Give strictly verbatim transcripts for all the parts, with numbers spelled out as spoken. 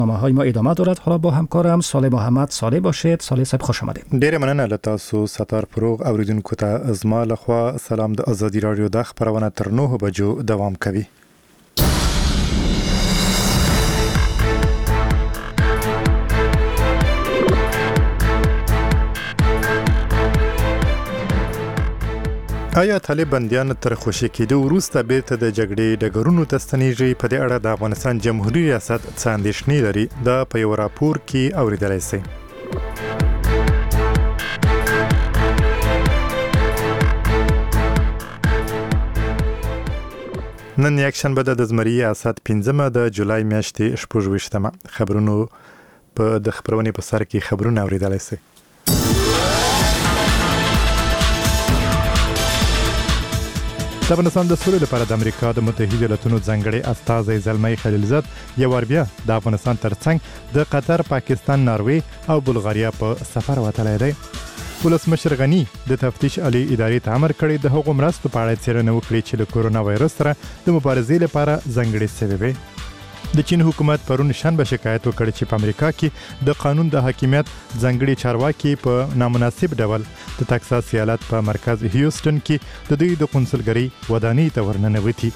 برنامه‌های ما ادامه دارد. حالا با همکارم صالح محمد صالح باشید. صالح صاحب خوش آمدید. ډیره مننه له تاسو ستار پروغ اوریدونکو ته از ما لخوا سلام. د ازادي رادیو د خبرونه تر نهه بجو دوام کوي. آیا طالب بندیان تر خوشی کېدو وروسته بیرته د جګړې ډګرونو ته ستنیږي؟ په دې اړه د افغانستان جمهوریت ریاست څه اندېښنې لري؟ دا په یو راپور کې اوریدلای شئ. نن یکشنبه د زمری اسد پنځمه د جولای میاشتې شپږ ویشتمه. خبرونو په د خبرونې په سر کې خبرونه اوریدلای شئ. د افغانستان د سولې لپاره د امریکا د متحده ایالاتونو ځانګړي استازی زلمی خلیلزاد یو ور بیا د افغانستان ترڅنګ د قطر، پاکستان، ناروې او بلغاریا په سفر وتلی دی. ولسمشر غنی د تفتیش عالی ادارې ته امر کړی د هغو مرستو په اړه څېړنه وکړي چې له کورونا وایرس سره د مبارزې لپاره ځانګړي شوې وي. د چین حکومت پرون شنبه شکایت وکړ چې په امریکا کې د قانون د حاکمیت ځانګړي چارواکي په نامناسب ډول د تکساس ایالت په مرکز هیوستن کې د دوی د قونسلګرۍ ودانۍ ته ورننوتي.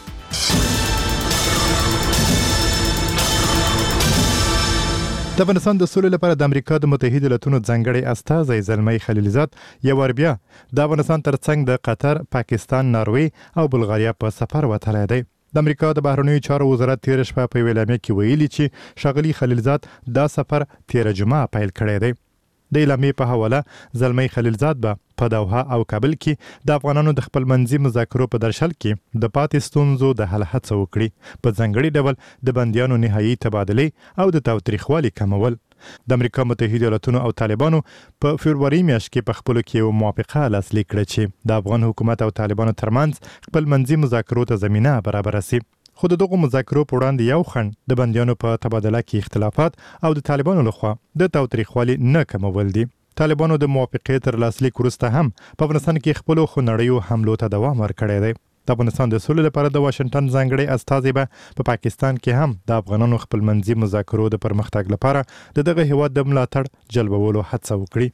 د افغانستان د سولې لپاره د امریکا د متحده ایالاتونو ځانګړي استازی زلمی خلیلزاد یو ور بیا د افغانستان ترڅنګ د قطر، پاکستان، ناروې او بلغاریا په سفر وتلی دی. د امریکا د بهرنیو چارو وزارت تیر شپه په اعلامیه کې ویلي چې شاغلي خلیلزاد دا سفر تیر جمعه پیل کړی دی. د اعلامیې په حواله زلمی خلیلزاد به په دوحه او کابل کې د افغانانو د خپل منځي مذاکرو په درشل کې د پاتې ستونزو د حل هڅه وکړي، په ځانګړي ډول د بندیانو نهایي تبادلې او د تاوتریخوالي کمول. د امریکا متحده ایالاتونو او طالبانو په فبروري میاشت کې په خپلو کې یو موافقه لاسلیک کړه چې د افغان حکومت او طالبانو ترمنځ خپل منځي مذاکرو ته زمینه برابره شي. خو د دغو مذاکرو په وړاندې یو خنډ د بندیانو په تبادله کې اختلافات او د طالبانو لخوا د تاوتریخوالي نه کمول دي. طالبانو د موافقې تر لاسلیک وروسته هم په افغانستان کې خپلو خونړیو حملو ته دوام ورکړی دی. د افغانستان د سولې لپاره د واشنگټن ځانګړي استازی به په پاکستان کې هم د افغانانو خپل منځي مذاکرو د پرمختګ لپاره د دغه هیواد د ملاتړ جلبولو هڅه وکړي.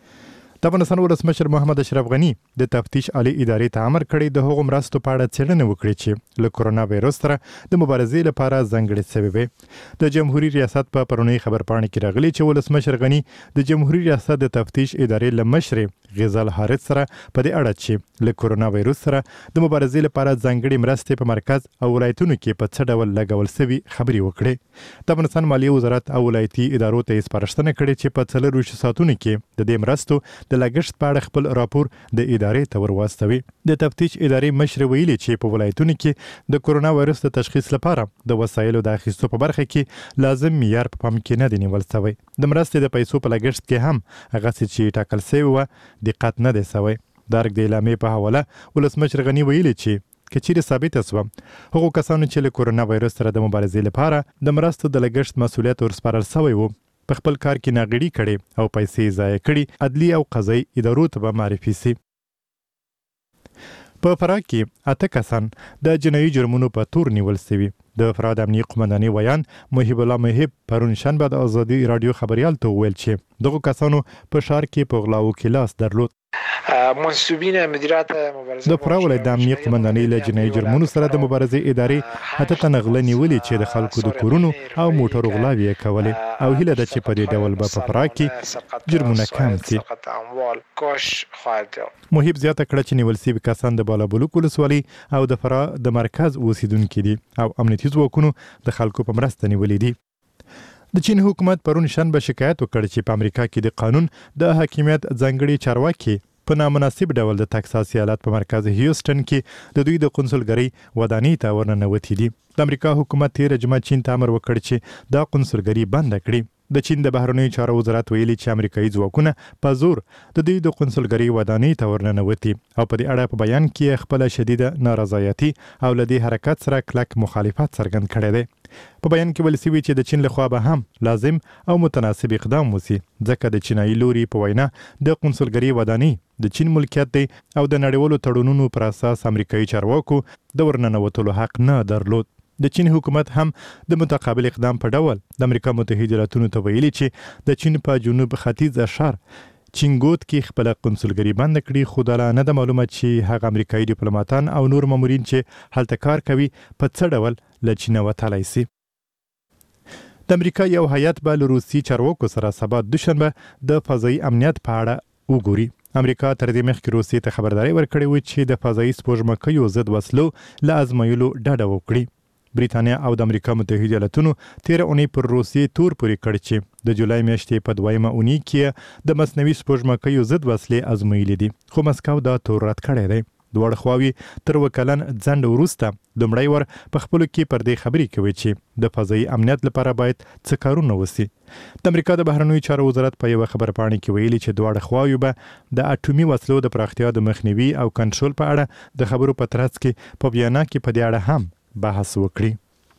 د افغانستان ولسمشر محمد اشرف غنی د تفتیش عالی ادارې ته امر کړی د هغو مرستو په اړه څېړنه وکړي چې له کورونا وایرس سره د مبارزې لپاره ځانګړي شوې وي. د جمهوریت ریاست په پرونی خبرپاڼې کې راغلي چې ولسمشر غنی د جمهوریت ریاست د تفتیش ادارې له مشر غزال حارث سره په دې اړه چې له کورونا وایرس سره د مبارزې لپاره ځانګړي مرستې په مرکز او ولایتونو کې په څه ډول لګول شوي خبرې وکړي. د افغانستان مالیې وزارت او ولایتي ادارو ته سپارښتنه کړې چې په څلورویشتو ساعتونو کې د دې مرستو د لګښت په اړه خپل راپور د ادارې ته ورواستوي. د تفتیش ادارې مشر ویلي چې په ولایتونو کې د کورونا وایرس د تشخیص لپاره د وسایلو د اخیستو په برخه کې لازم معیار په پام کې نه دی نیول شوی. د مرستې د پیسو په لګښت کې هم هغسې چې ټاکل شوی وه دقت نه دی شوی. د ارګ د اعلامیې په حواله ولسمشر غني ویلي چې که چیرې ثابته شوه هغو کسانو چې له کورونا وایرس سره د مبارزې لپاره د مرستو د لګښت مسؤلیت ورسپارل شوی و، په خپل کار کې ناغېړي کړي او پیسې ضایع کړي، عدلي او قضایي ادارو ته به معرفي شي. په فراه کې اته کسان د جنایي جرمونو په تور نیول شوي. د فراه د امنیې قومندانۍ ویان محب الله محب پرون شنبه د ازادي راډیو خبریال ته وویل چې دغو کسانو په ښار کې په غلاو کې لاس درلود. منصوبین مدیریت مبارزه د فراه ولایت د امنیې قومندانۍ له جنایي جرمونو سره د مبارزې ادارې اته تنه غله نیولي چې د خلکو د کورونو او موټرو غلاوې یې کولې او هیله ده چې په دې ډول به په فراه کې جرمونه کم شي. محب زیاته کړه چې نیول شوي کسان د بالابلوک ولسوالۍ او د فراه د مرکز اوسیدونکي دي او امنیتي ځواکونو د خلکو په مرسته نیولي دي. د چین حکومت پرون شنبه شکایت وکړ چې په امریکا کې د قانون د حاکمیت ځانګړي چارواکي په نامناسب ډول د تکساس ایالت په مرکز هیوستن کې د دوی د قونسلګرۍ ودانۍ ته ورننوتي دي. د امریکا حکومت تیره جمعه چین ته امر وکړ چې دا قونسلګرۍ بنده کړي. د چین د بهرنیو چارو وزارت ویلي چې امریکایي ځواکونه په زور د دوی د قونسلګرۍ ودانۍ ته ورننوتي او په دې اړه په بیان کې خپله شدیده نارضایتي او له دې حرکت سره کلک مخالفت څرګند کړی دی. په بیان کې ویل شوي چې د چین لخوا به هم لازم او متناسب اقدام وشي ځکه د چینایي لوري په وینا د قونسلګرۍ ودانۍ د چین ملکیت دی او د نړیوالو تړونونو پر اساس امریکایي چارواکو د ورننوتلو حق نه درلود. د چین حکومت هم د متقابل اقدام په ډول د امریکا متحده ایالاتونو ته ویلي چې د چین په جنوب ختیځ اشار چینګوت کې خپل قونسلګري بند کړي، خو دا نه د معلومه چې هغه امریکایي ډیپلوماټان او نور مامورین چې هلته کار کوي په څه ډول له چین وتلی سي. د امریکا یو هیئت به له روسي چارواکو سره سبا دوشنبه د فضایي امنیت په اړه وګوري. امریکا تر دې مخکې روسیې ته خبرداری ورکړې وه چې د فضایي سپوږمکیو ضد وسلو له ازمایلو ډډه وکړي. بریتانیا او د امریکا متحده ایالاتونو تیر اونۍ پر روسیې تور پورې کړ چې د جولای میاشتې په دویمه اونۍ کې د مصنوعي سپوږمکیو ضد وسلې ازمایلې دي، خو مسکو دا تور رد کړی دی. دواړه خواوې تر وکلن ځنډ وروسته لومړی ور په خپلو کې پر دې خبرې کوي چې د فضایي امنیت لپاره باید څه کارونه وسي. د امریکا د بهرنیو چارو وزارت په یوه خبرپاڼې کې ویلي چې دواړه خواوې به د اټومي وسلو د پراختیا د مخنیوي او کنټرول په اړه د خبرو په ترڅ کې په ویانا کې په دې اړه هم بحث وکړي.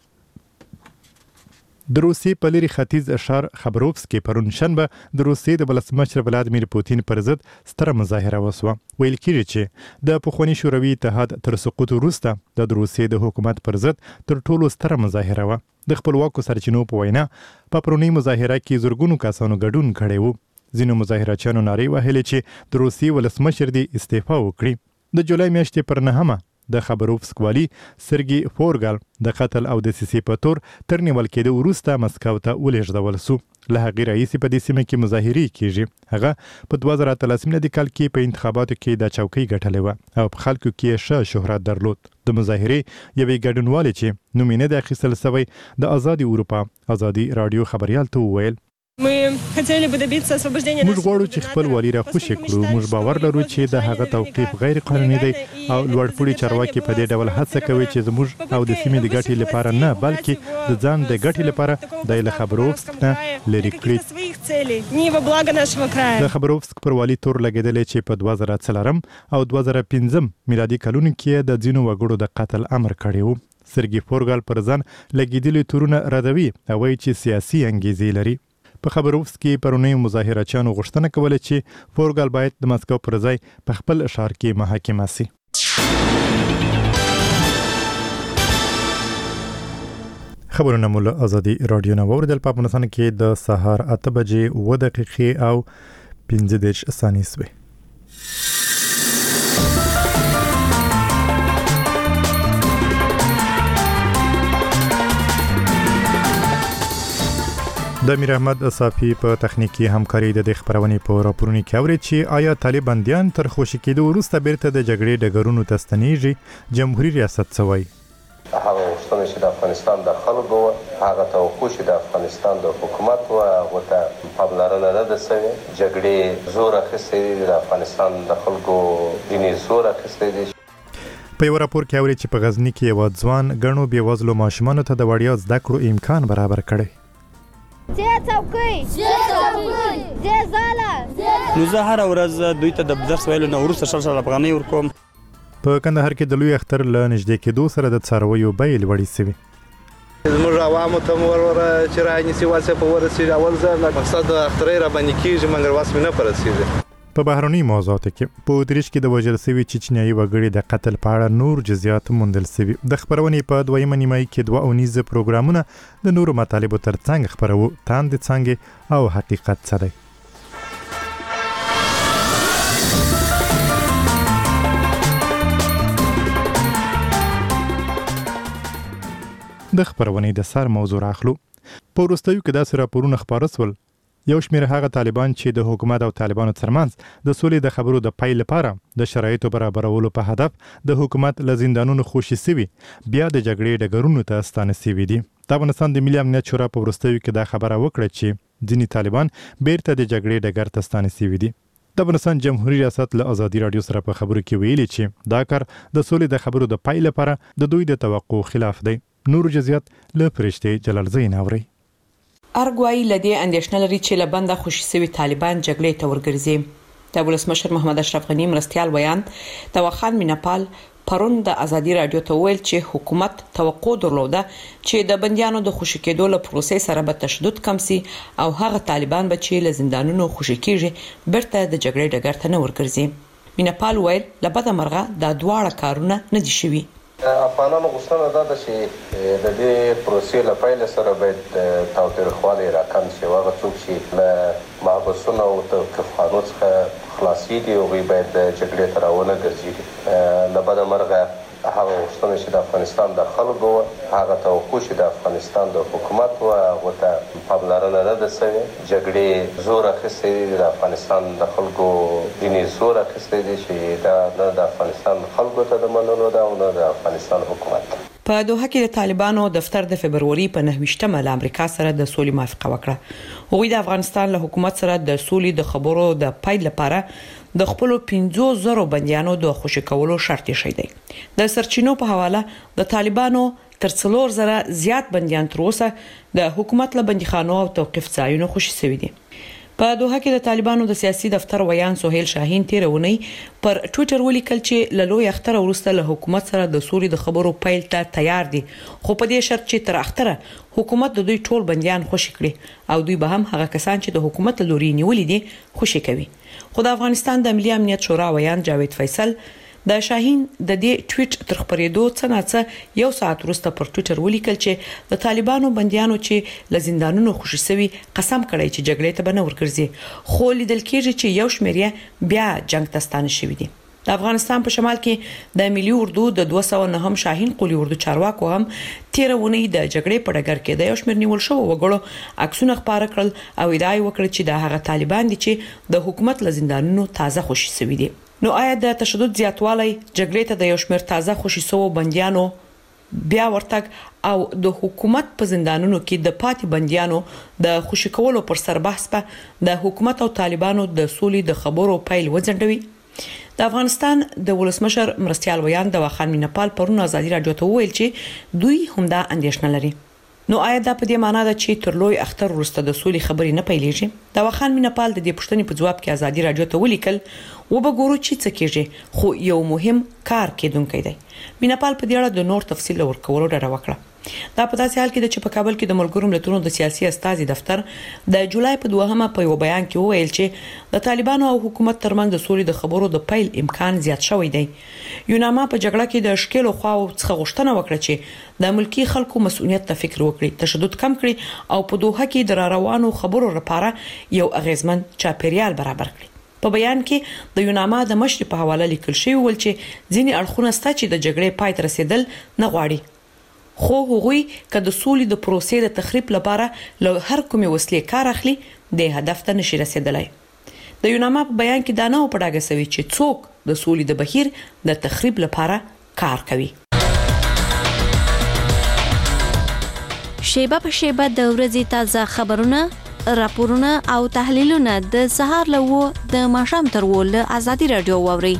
د روسیې په لري ختیځ اشار خبروفسکي پرون شنبه د روسیې د ولسمشر ولادیمیر پوتین پر ضد ستره مظاهره وسوه. ویل کېږي چې د پخواني شوروي اتحاد تر سقوط وروسته د روسیې د حکومت پر ضد تر ټولو ستره مظاهره وه. د خپلواکو سرچینو په وینا په پرونی مظاهره کې زرګونو کسانو ګډون کړی وو. ځینو مظاهرچیانو نارې وهلې چې د روسیې ولسمشر دې استعفا وکړي. د جولای میاشتې پر نهمه د خبروفسک والي سرګي فورګال د قتل او د سیسي په تور تر نیول کېدو وروسته مسکو ته ولېږدول سو. له هغې راهیسې په دې سیمه کې مظاهرې کېږي. هغه په دوه زره اتلسم کال کې په انتخاباتو کې د چوکۍ ګټلې وه او په خلکو کې یې ښه شهرت درلود. د مظاهرې یوې ګډونوالې چې نوم یې نه دی اخیستل سوی د ازادي اروپا ازادي راډیو خبریال ته وویل موږ غواړو چې خپل والي را خوشي کړو. موږ باور لرو چې د هغه توقیف غیر قانوني دی او لوړپوړي چارواکي په دې ډول هڅه کوي چې زموږ او د سیمې د ګټې لپاره نه بلکې د ځان د ګټې لپاره د له خبروفسک نه لرې کړي. د خبروفسک پر والي تور لګېدلی چې په دوه زره څلورم او دوه زره پنځم میلادي کلونو کې د ځینو وګړو د قتل امر کړی و. سرګي فورګال پر ځان لګېدلي تورونه ردوي او وایي چې سیاسي انګیزې لري. په خبروفسکي پرونی مظاهرچیانو غوښتنه کوله چې فورګال باید د مسکو پر ځای په خپل ښار کې محاکمه سي. خبرونه مو له ازادي راډیو نه واوریدل. په افغانستان کې د سهار اته بجې اوه دقیقې او پنځه دېرش ثانیې سوې. د امیر احمد صافی په تخنیکی همکاري د خبرونې په راپورونو کې اوري چې آیا طالباندیان تر خوشی کېدو وروسته بیرته د جګړې ډګرونو ته ستنېږي. جمهوریت ریاست څه وایي؟ هغه وختونه چې د افغانستان د خلکو هغه توقع چې د افغانستان د حکومت او هغه ته پاملرنه نه ده شوې. جګړې زور اخیستی دی د افغانستان د خلکو دیني زور اخیستی دی. په یو راپور کې اوري چې په غزنی کې یو ځوان ګڼو بېوزلو ماشومانو ته د وړیا زده کړو امکان برابر کړی. زه څوکۍ زه څوکۍ زه زاله نو زه هر ورځ دوی ته د درس ویلو نه وروسته شل شل افغانۍ ورکوم. په کندهار کې د لوی اختر له نږدې کېدو سره د څارویو بیې لوړې سوي. زموږ عوامو ته مو وروره چې رانیسي واسه په ورسېږي. اول ځل مقصد د اخترۍ را باندې کېږي مګر واس مې نه په رسېږي. په بهرني موضوعاتو کې په اتریش کې د وژل سوي چچنیایي وګړي د قتل په اړه نور جزئیات موندل سوي. د خبرونې په دویمه نیمایي کې دوه اونیزه پروګرامونه د نورو مطالبو ترڅنګ خبرو تاندې څنګه او حقیقت څه دی. د خبرونې د سر موضوع راخلو. په وروستیو کې داسې راپورونه خپاره سول یو شمېر هغه طالبان چې د حکومت او طالبانو ترمنځ د سولې د خبرو د پای لپاره د شرایطو برابرولو په هدف د حکومت له زندانونو خوشي سوي بیا د جګړې ډګرونو ته ستانه سوي دي. د افغانستان د ملي امنیت شورا په وروستیو کې دا خبره وکړه چې ځینې طالبان بیرته د جګړې ډګر ته ستانه سوي دي. د افغانستان جمهوریت ریاست له ازادي راډیو سره په خبرو کې ویلي چې دا کار د سولې د خبرو د پای لپاره د دوی د توقع خلاف دی. نور جزئیات له فرشته جلال زین اوري. ارګوای لدی اندیشنل لري چې لبنده خوشي سوي طالبان جګړې ته ورګرځي. د ولسمشر محمد اشرف غنی مرستيال ویان توخان مینپال پرون د ازادي رادیو ته ویل چې حکومت توقع درلوده چې د بنديانو د خوشي کېدو له پروسې سره به تشدد کم سي او هغه طالبان به چې له زندانونو خوشي کیږي برته د جګړې ډګر ته نه ورګرځي. مینپال ویل لبده مرغه د دواړه کارونه نه دي شوي. افغانانو غوښتنه دا ده چې د دې پروسې له پیل سره باید تاوتریخوالی راکم شي او هغه څوک چې له محبسونو او توقیفخانو څخه خلاصېږي هغوی باید جګړې ته راونه ګرځېږي. له بده مرغه هغه غوښتنه چې د افغانستان د خلکو هغه توقع چې د افغانستان د حکومت و هغو ته پاملرنه نه ده سوې. جګړې زور اخیستی دی د افغانستان د خلکو ځینې زور اخیستی دی چې دا نه د افغانستان خلکو ته د منلو ده او نه د افغانستان حکومت ته. په دوحه کې د طالبانو دفتر د فبروري په نهه له امریکا سره د سولې موافقه وکړه. هغوی د افغانستان له حکومت سره د سولې د خبرو د پیل لپاره د خپل پنځو زرو بنديانو د خوشی کولو شرط شې دی. د سرچینو په حواله د طالبانو تر څلور زره زیات بنديان تر اوسه د حکومت له بنديخانو او توقيف ځایونو خوشی شوي دي. په دوحه کې د طالبانو د سیاسي دفتر ویان سهیل شاهین تیرونی پر ټوئیټر ولیکل چې له لوی اختر وروسته له حکومت سره د سولې د خبرو پیل ته تیار دي، خو په دې شرط چې تر اختره حکومت د دوی ټول بنديان خوشی کړي او دوی به هم هغه کسان چې د حکومت لوري نیولې دي خوشی کوي. خو د افغانستان د ملي امنیت شورا ویان جاوید فیصل د شاهین د دې ټویټ تر خبرېدو څه نه یو ساعت وروسته پر ټوئیټر ولیکل چې د طالبانو بنديانو چې له زندانونو خوشی شوي قسم کړی چې جګړې ته به نه ورګرځي، خو لیدل کېږي چې یو شمېر بیا جنگ ته ستانه شوي دي. د افغانستان په شمال کې د ملي اردو د دوه سوه نهم شاهین قولي اردو چارواکو هم تیرونی د جګړې په ډګر کې د یو شمېر نیول شو وګړو عکسونه خپاره کړل او ادعا وکړه چې د هغه طالبان دي چې د حکومت له زندانونو تازه خوشی شوي دي. نو آیا د تشدد زیاتوالی جګړې ته د یو شمېر تازه خوشی سوو بنديانو بیا ورتګ او د حکومت په زندانونو کې د پاتې بنديانو د خوشی کولو پر سر بحث په د حکومت او طالبانو د سولې د خبرو پیل وځنډوي؟ د افغانستان د ولسمشر مرستیال ویان د واخان مینپال پرون ازادي رادیو ته ویل چې دوی همدا اندېښنه لري. نو آیا دا په دې معنی ده چې تر لوی اختر وروسته د سولې خبرې نه پیلېږي؟ د واخان مینپال د دې پوښتنې په جواب کې ازادي رادیو ته ولیکل و به ګورو چې څه کېږي، خو یو مهم کار کېدونکی دی. مینپال په دې اړه د نور تفصیل ورکولو ډاډه وکړه. دا په داسې حال کې د چې په کابل کې د ملګرو ملتونو د سیاسي استازي دفتر د جولای په دوهمه په یو بیان کې وویل چې د طالبانو او حکومت ترمنځ د سولې د خبرو د پیل امکان زیات شوی دی. یوناما په جګړه کې د شکلو خواو څخه غوښتنه وکړه چې د ملکی خلکو مسؤلیت ته فکر وکړي، تشدد کم کړي او په دوحه کې د روانو خبرو لپاره یو اغیزمن چاپیریال برابر کړي. په بیان کې د یوناما د مشر په حواله لیکل شوی ول چې ځینې اړخونه ستا چې د جګړې پای ته رسیدل نه غواړي، خو هغوی که د سولې د پروسې د تخریب لپاره له هر کومې وسلې کار اخلي د هدف ته نشي رسیدلای. د یوناما په بیان کې دا نه په ډاګه شوی چې څوک د سولې د بهیر د تخریب لپاره کار کوي. شیبه په شیبه د ورځې تازه خبرونه، راپورونه او تحلیلونه د سهار له و د ماښام تر و له ازادي رادیو واوري.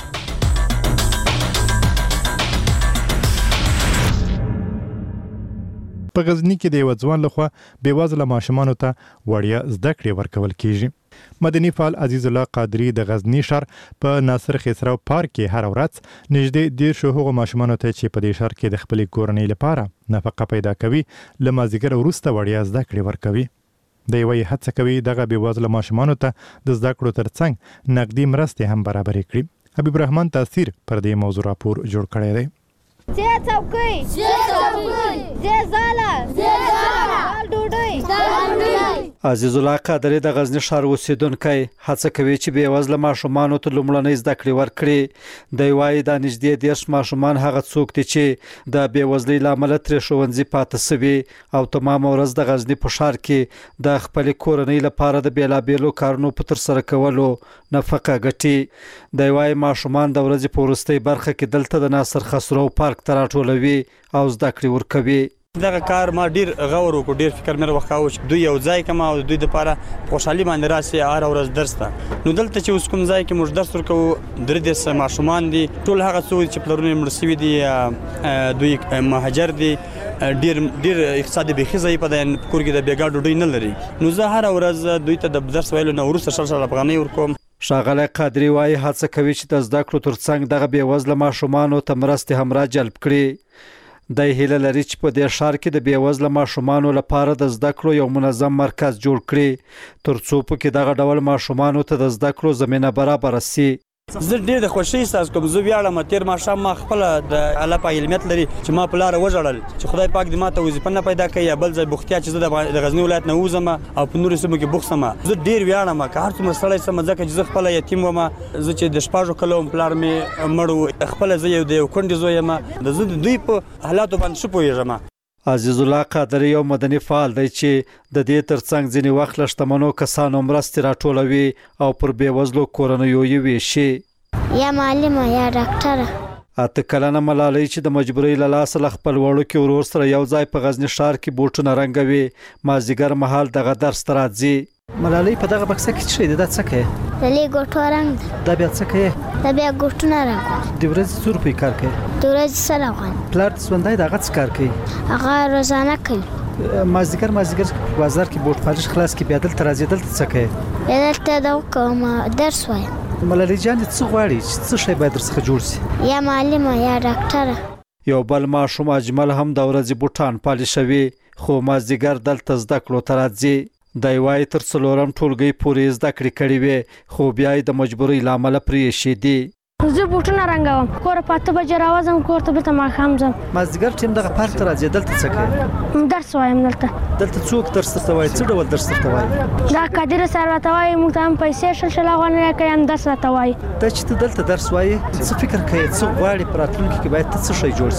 په غزنی کې د یو ځوان لخوا بېوزله ماشومانو ته وړیا زده کړې ورکول کیږي. مدني فعال عزیز الله قادری د غزنی شهر په ناصر خسرو پارک کې هر ورځ نږدې دیرشو هغو ماشومانو ته چې په دې شهر کې د خپلې کورنۍ لپاره نفقه پیدا کوي له مازدیګر وروسته وړیا زده کړې ورکوي. د یوې هڅه کوي دغه بېوزله ماشومانو ته د زده کړو ترڅنګ نقدي مرستې هم برابرې کړي. حبیب الرحمن تاثیر پر دې موضوع راپور جوړ کړی دی. زه څوکۍ زه څوکۍ زه زاله زه زاله ډوډۍ ډوډۍ عزیز الله قادری د غزنی ښار اوسیدونکی هڅه کوي چې بېوزله ماشومانو ته لومړنۍ زده کړې ورکړي. دی وايي دا نږدې دیرش ماشومان هغه څوک دي چې د بېوزلۍ له امله ترې ښوونځي پاته سوي او تمام ورځ د غزنی په ښار کې د خپلې کورنۍ لپاره د بېلابېلو کارونو په ترسره کولو نفقه ګټي. دی وايي ماشومان د ورځې په وروستۍ برخه کې دلته د ناصر خسرو پارک ته راټولوي او زده کړې ورکوي. دغه کار ما ډیر غور وکړ، ډیر فکر مې وکاو چې دوی یو ځای کما او دوی د لپاره خوشحالي باندې راسي هر ورځ درس ته. نو دلته چې اوس کوم ځای کې موږ درس ورکو درې د ماشومان دي، ټول هغه څو چې پلرونه مړ شوي دي، دوی مهاجر دي، ډیر ډیر اقتصادي بېخي ضعیفه ده، کور کې د بیګا ډوډۍ نه لري. نو زه هر ورځ دوی ته د درس ویلو نه وروسته شل شل افغانۍ ورکوم. ښاغلی قادری وايي هڅه کوي چې د زده کړو ترڅنګ دغه بېوزله ماشومانو ته مرستې هم را جلب کړي. دی هیله لري چې په دې ښار کې د بېوزله ماشومانو لپاره د زده کړو یو منظم مرکز جوړ کړي تر څو پکې دغه ډول ماشومانو ته د زده کړو زمینه برابره سي. زه ډېر د خوښۍ احساس کوم. زه ویاړم تېر ماښام ما خپله د الله پاک علمیت لري چې ما په لاره وژړل چې خدای پاک دې ما ته وظیفه نه پیدا کړي یا بل ځای بوختیا چې زه د غزني ولایت نه ووځم او په نورو سیمو کې بوخت شم. زه ډېر ویاړم که هر څومره ستړی شم ځکه چې زه خپله یتیم وم. زه چې د شپږو کلو وم پلار مې مړ و. خپله زه یو د یو کونډې زوی یم. د زه د دوی په حالاتو باندې ښه پوهېږم. عزیز الله قادری یو مدني فعال دی چې د دې ترڅنګ ځینې وخت له شتمنو کسانو مرستې راټولوي او پر بېوزلو کورنیو یې ویشي. یا معلمه یا ډاکټره. اته کلنه ملالۍ چې د مجبورۍ له لاسه له خپل وړوکي ورور سره یو ځای په غزني ښار کې بوټونه رنګوي. مازدیګر مهال دغه درس ته راځي. ملالۍ په دغه بکسه کې څه شی دی؟ دا څه کوې؟ د لیګوټو رنګ دی. دا بیا څه کوې؟ دا بیا ګوټونه رنګوم. د ورځې څو روپۍ کار کوې؟ د ورځې سل افغان. پلار دې ژوندی دی، هغه څه کار کوي؟ هغه روزانه کوي. مازدیګر مازدیګر په بازار کې بوټ پالش خلاص کې بیا دلته راځي. دلته څه کوې؟ بیا دلته دا کوم درس وایم. ملالۍ جان څه غواړي چې څه شی باید درڅخه جوړ شي؟ یا معلمه یا ډاکټره. یو بل ماشوم اجمل هم د ورځې بوټان پالشوي خو مازدیګر دلته زده کړو ته راځي. دی وایي تر څلورم ټولګۍ پورې زده کړې کړې وې خو بیا یې د مجبورۍ له امله پرې ایښې دي. زه بوټونه رنګوم. کور په اته بجې راوځم، کور ته بېرته ماښام ځم. مازدیګر ټیم دغه پارک ته راځي. دلته څه کوې؟ درس وایم. دلته دلته څوک درس درته وایي؟ څه ډول درس درته وایي؟ دا قادر صاحب راته وایي موږ ته هم پیسې شل شل افغانۍ راکوي، هم درس راته وایي. دا چې ته دلته درس وایي څه فکر کوې؟ څه غواړې په راتلونکي کې باید ته څه شی جوړ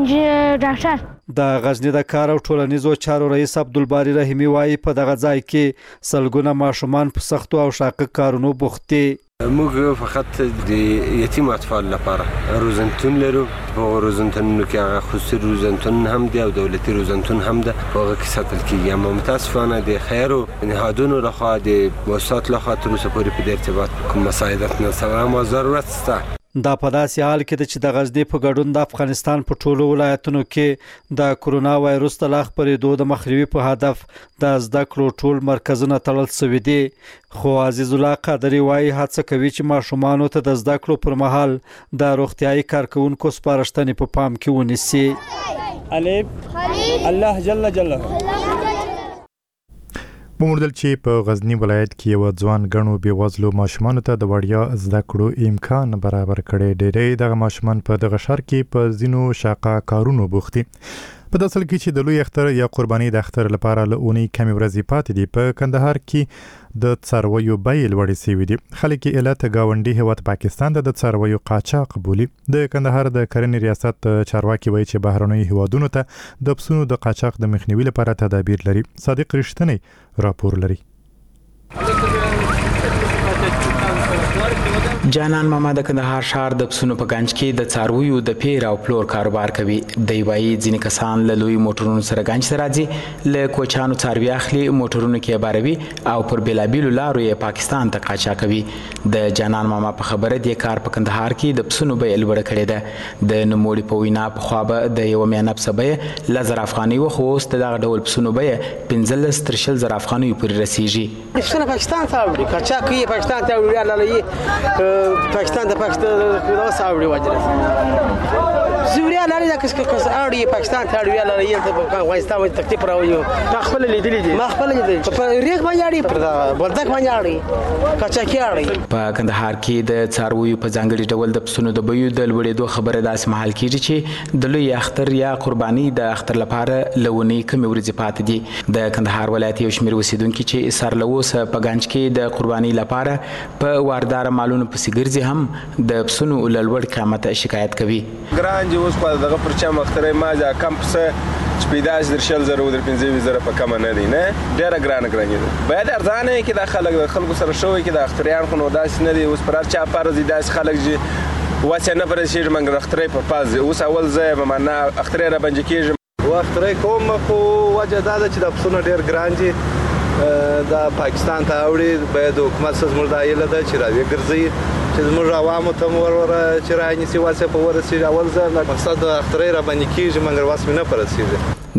شي؟ ډاکټر. د غزني د کار او ټولنیزو چارو رئیس عبدالباري رحیمي وایي په دغه ځای کې سلګونه ماشومان په سختو او شاقه کارونو بوخت دي. موږ فقط د یتیم اطفال لپاره روزنتون لرو. په روزنتونونو کې هغه خصوصي روزنتون هم دی او دولتي روزنتون هم ده. په هغه کې ساتل کېږي. اما متاسفانه د خیرو نهادونو لخوا د مؤسسات لخوا تر اوسه پورې په دې ارتباط کوم مساعدت نه شوی. اما ضرورت شته. دا په داسې حال کې ده چې د غزني په ګډون د افغانستان په ټولو ولایتونو کې د کرونا وایرس د لا خپرېدو د مخنیوي په هدف د زده کړو ټول مرکزونه تړل شوي دي. خو عزیز الله قادری وایي هڅه کوي چې ماشومانو ته د زده کړو پر مهال د روغتیايي کارکوونکو سپارښتنې په پام کې ونیسي. الف الله جل جلاله. وموندل چې په غزنی ولایت کې یو ځوان غنو بېوزلو ماشومانو ته د وړیا زده کړو امکان برابر کړي. ډېری دغه ماشومان په دغه ښار کې په ځینو شاقه کارونو بوخت دي. په داسې کې چې د لوی اختر یا قرباني د اختر لپاره له اونۍ کمې ورځې پاتې دي. په کندهار کې د څارویو بیې لوړې شوي دي. خلک یې علت ګاونډي هیواد پاکستان ته د څارویو قاچاق بولي. د کندهار د کرنې ریاست چارواکي وایي چې بهرنیو هیوادونو ته د پسونو د قاچاق د مخنیوي لپاره تدابیر لري. صادق رښتینی راپور لري. جانان ماما د کندهار ښار د پسونو په ګنج کې د څارویو د پیر او پلور کاروبار کوي. دی وایي ځینې کسان له لوی موټرونو سره ګنج ته راځي، له کوچانو څاروي اخلي، موټرونو کې باروي او پر بېلابېلو لارو یې پاکستان ته قاچا کوي. د جانان ماما په خبره دې کار په کندهار کې د پسونو بیه لوړه کړې ده. د نوموړي په وینا پخوا به د یوه میانه پسه بیه لس زره افغانۍ وه، خو اوس د دغه ډول پسونو بیه پنځلس تر شل زره افغانیو پورې رسیږي. پسونه پاکستان ته وړي، قاچاق کوي پاکستان ته وړي، لاله پاکستان ته پاکستان دا ساوړي وجره زوریا لري دا کس کس اړي پاکستان ته اړي لاله یې ته افغانستان ته تکلیف راوړي. ما خپل لیدلې دي، ما خپل لیدلې په ریګ باندې اړي پر دا بلدک باندې اړي قاچاقي اړي. په کندهار کې د څارویو په ځانګړي ډول د پسونو د بیو د لوړېدو خبره داسې مهال کېږي چې د لوی اختر یا قرباني د اختر لپاره لونې کمې ورځې پاتې دي. د کندهار ولایت یو شمېر اوسېدونکي چې سر له اوسه په ګنج کې د قرباني لپاره په وارداره مالونو پسې ګرځي هم د پسونو له لوړ قیمته شکایت کوي. ګران چې اوس په دغه پرچم اخترې ما دا کم پسه چې پیدا شي در شل زره او در پنځه ویشت زره په کمه نه دی، نه ډېره ګرانه ګرانې ده. باید ارزانه وي چې دا خلک د خلکو سره شوی چې د اختریان خو نو داسې نه دي. اوس پر هر چا فرض دي داسې خلک چې واسه نه پرېږدي موږ د اخترې په پاس اوس اول زه به معنا اخترې را بنجې کېږم. اخترې کوم خو وجه دا ده چې د پسونه ډېر ګران دي. دا پاکستان ته اوړي باید حکومت سره زموږ دا ایله ده چې راوي ګرځي چې زموږ عوامو ته مور وره چې رانیسي واسه په ورسېږي. اول ځل مقصد د اخترې را باندې کېږي مګر واس مې نه پرسېږي.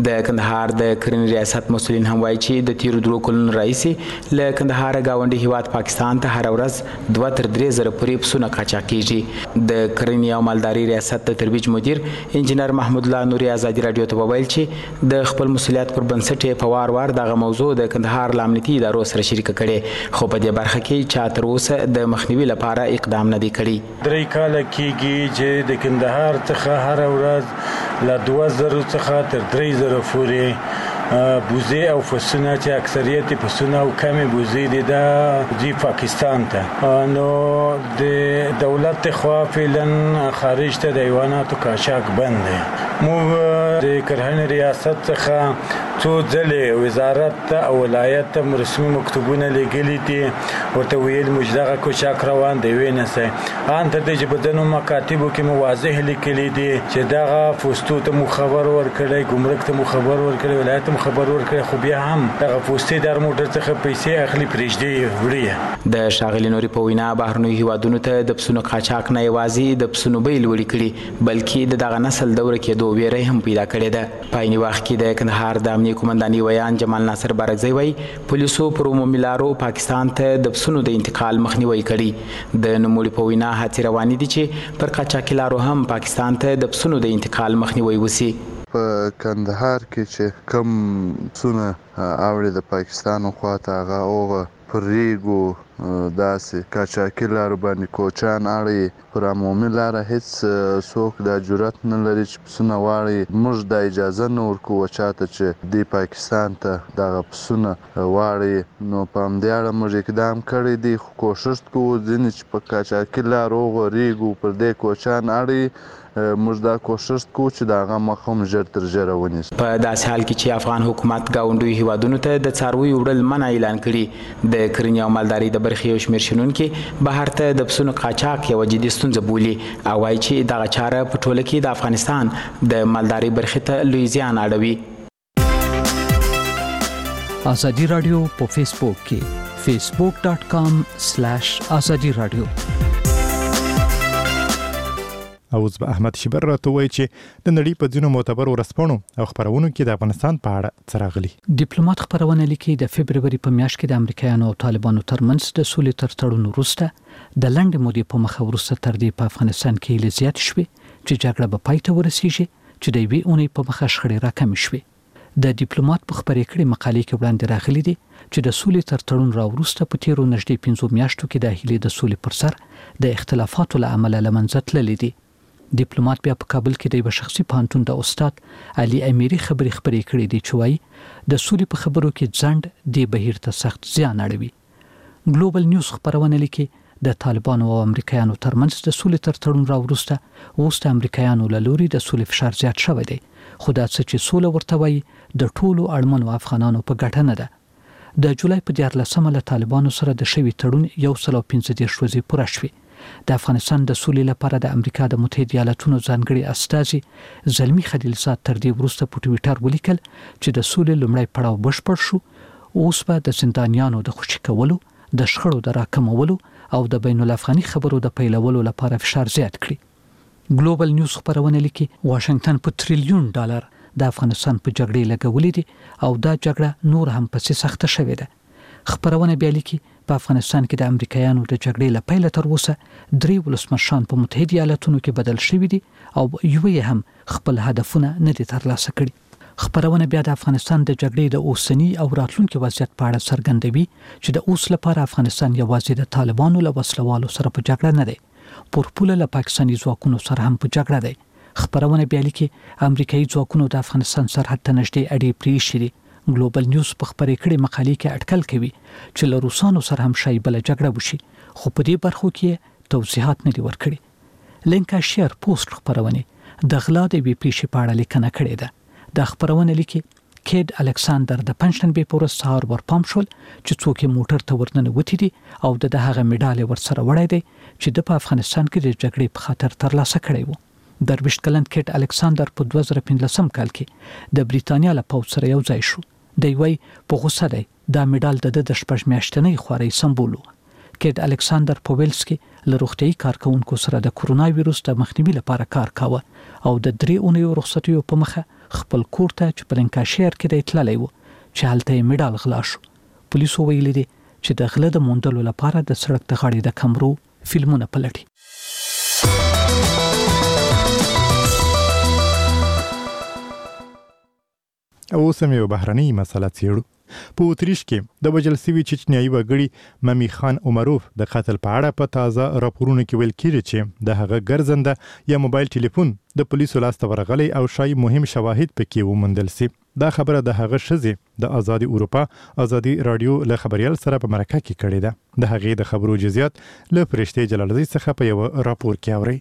د کندهار د کرنې ریاست مسولین هم وایي چې د تیرو درو کلونو راهیسې له کندهار گاونډي هیواد پاکستان ته هر ورځ دوه تر درې زره پورې پسونه قاچاق کیږي. د کرنې او مالداري ریاست د ترویج مدیر انجینر محمود الله نوري ازادي رادیو ته وویل چې د خپل مسولیت پر بنسټ په وار وار دغه موضوع د کندهار له امنیتي ادارو سره شریکه کړي، خو په دې برخه کې چا تر اوسه د مخنیوي لپاره اقدام نه دی کړی. درې کاله کېږي چې د کندهار څخه هر ورځ له دوه زره څخه تر درې زره پورې بوزي او فسونه چې اکثریت فسونه او کمی بوزي دي د پاکستان ته، نو د دولت خوا فعلا خارج ته د حیواناتو قاچاق بند دی. موږ د کرهنې ریاست څخه څو ځلې وزارت او ولایت ته رسمي مکتوبونه لېږلي دي، ورته ویل موږ دغه قاچاق روان دی وینسئ. ان تر دې چې په ځینو مکاتبو کې مو واضح لیکلي دي چې دغه پوستو ته مو خبر ورکړی، ګمرک ته مو خبر ورکړی، ولایت ته مو خبر ورکړی، خو بیا هم دغه پوستې در موټر څخه پیسې اخلي پرېږدي وړي. د ښاغلي نوري په وینا بهرنیو هیوادونو ته د پسونو قاچاق نه یوازې د پسونو بیې لوړې کړي بلکې د دغه نسل د ورکې کېدو ویره هم پیدا کړې ده. په عیني وخت کې د کندهار د امنیه قومنداني ویان جمال ناصر بارکزی وایي پولیسو پر عمومي لارو پاکستان ته د پسونو د انتقال مخنیوي کړي. د نوموړي په وینا هڅې روانې دي چې پر قاچاقي لارو هم پاکستان ته د پسونو د انتقال مخنیوي وشي. په کندهار کې چې کم پسونه اوړي د پاکستان خواته هغه اوغه پر ریګو داسې قاچاقي لارو باندې کوچان اړي، پر عمومي لاره هیڅ څوک دا جرأت نه لري چې پسونه واړي. موږ دا اجازه نه ورکوو چاته چې دی پاکستان ته دغه پسونه واړي، نو په همدې اړه موږ اقدام کړی دی، خو کوښښ کوو ځینې چې په قاچاقي لارو ریګو پر دې کوچان اړي موږ دا کوښښ کوو چې د هغه مخه هم ژر تر ژره ونیسو. په داسې حال کې چې افغان حکومت ګاونډیو هیوادونو ته د څارویو وړل منع اعلان کړي، د کرنې او مالدارۍ د برخې یو شمېر شنونکي بهر ته د پسونو قاچاق یوه جدي ستونزه بولي او وایي چې دغه چاره په ټوله کې د افغانستان د مالدارۍ برخې ته لوی زیان اړوي. ازادي رادیو په فیسبوک کې فیسبوک ډاټ کام سلیش ازادي رادیو. اوس به احمد شیبر راته وایي چې د نړۍ په ځینو معتبر ورځپاڼو او خپرونو کې د افغانستان په اړه څه راغلي. ډیپلوماټ خپرونه لیکي د فبرवरी په میاشت کې د امریکایانو او طالبانو ترمنځ د سولې تر تړون وروسته د لنډې مودې په مخه وروسته تر دې په افغانستان کې هیلې زیات شوې چې جګړه به پای ته ورسیږي، چې د یوې اونۍ په مخه شخړې راکمې شوې. د ډیپلوماټ په خبرې کړې مقالې کې وړاندې راغلي دي چې د سولې تر تړون راوروسته په تیرو نږدې پنځو میاشتو کې د هیلې د سولې پر سر د اختلافاتو له امله له منځه تللې دي. ډیپلوماټ بیا په کابل کې د یو شخصي پوهنتون د استاد علي امیری خبرې خبرې کړې دي چې وایي د سولې په خبرو کې ځنډ د بهیر ته سخت زیان اړوي. ګلوبل نیوز خبرونه لیکي د طالبانو او امریکایانو ترمنځ د سولې تر تړون راوروسته اوس د امریکایانو له لوري د سولې فشار زیات شوی دی، خو دا څه چې سوله ورته وایي د ټولو اړمنو افغانانو په ګټه نه ده. د جولای په دیارلسمه له طالبانو سره د شوي تړون یو سل او پنځه دېرش ورځې پوره شوې. د افغانستان د سولې لپاره د امریکا د متحده ایالاتونو ځانګړي استازي زلمی خلیلزاد تر دې وروسته په ټویټر ولیکل چې د سولې لومړی پړاو بشپړ شو، اوس به د زندانیانو د خوشي کولو، د شخړو د راکمولو او د بین الافغاني خبرو د پیلولو لپاره فشار زیات کړي. ګلوبل نیوز خبرونه لیکي واشنگټن په تریلیون ډالر د افغانستان په جګړې لګولې دي او دا جګړه نور هم پسې سخته شوې ده. خبرونه بیا لیکي په افغانستان کې د امریکایانو د جګړې له پیله تر اوسه درې ولسمشران په متحده ایالاتونو کې بدل شوي دي او یو یې هم خپل هدفونه نه دي ترلاسه کړي. خبرونه بیا د افغانستان د جګړې د اوسنی او راتلونکي وضعیت په اړه څرګندوي چې د اوس لپاره افغانستان یوازې د طالبانو له وسلوالو سره په جګړه نه دی، پورپوله له پاکستاني ځواکونو سره هم په جګړه دی. خبرونه بیا لیکي امریکایي ځواکونو د افغانستان سرحد ته نږدې اډې پرېښې دي. ګلوبل نیوز په خبرې کړې مقالې کې اټکل کوي چې له روسانو سره هم شایي بله جګړه وشي، خو په دې برخو کې توضیحات نه دي ورکړي. لینکاشیر پوسټ خبرونه د غلا د وی پیښې په اړه لیکنه کړې ده. د خبرونه لیکي کېد الکساندر د پنځشنبې په ورځ سهار ورپام شول چې څوک موټر ته ورننوتي دي او د هغه میډال ورسره وړی دی چې د په افغانستان کې د جګړې په خاطر ترلاسه کړی و. درویشت کلن کېد الکساندر په دوه زره پنځلسم کال کې د بریتانیا له پوځ سره یو ځای شو. دی وایي په غوسه دی دا میډال د د شپږ میاشتنۍ خوارۍ سمبول و. کېد الکساندر په ویلز کې له روغتیايي کارکونکو سره د کورونا وایرس د مخنیوي لپاره کار کاوه او د درې اونیو رخصتیو په مخه خپل کور ته چې په لنکاشیر کې د اطلاع لیو چې هلته یې میډال غلا شو. پولیسو ویلي دي چې د غله د موندلو لپاره د سړک د غاړې د کمرو فلمونه پلټي. او سمې بهرنۍ مسله څېړو. په اتریش کې د وژل شوي چچنیایي وګړي ممی خان عمروف د قتل په اړه په تازه راپورونو کې ویل کېږي چې د هغه ګرځنده یا موبایل ټلیفون د پولیسو لاسته ورغلی او شای مهم شواهد پکې وموندل شي. دا خبره د هغه ښځې د آزادي اروپا آزادي رادیو له خبريال سره په مرکه کې کړې ده. د هغې د خبرو جزئیات له فرشتې جلالزی څخه په یو راپور کې اوري.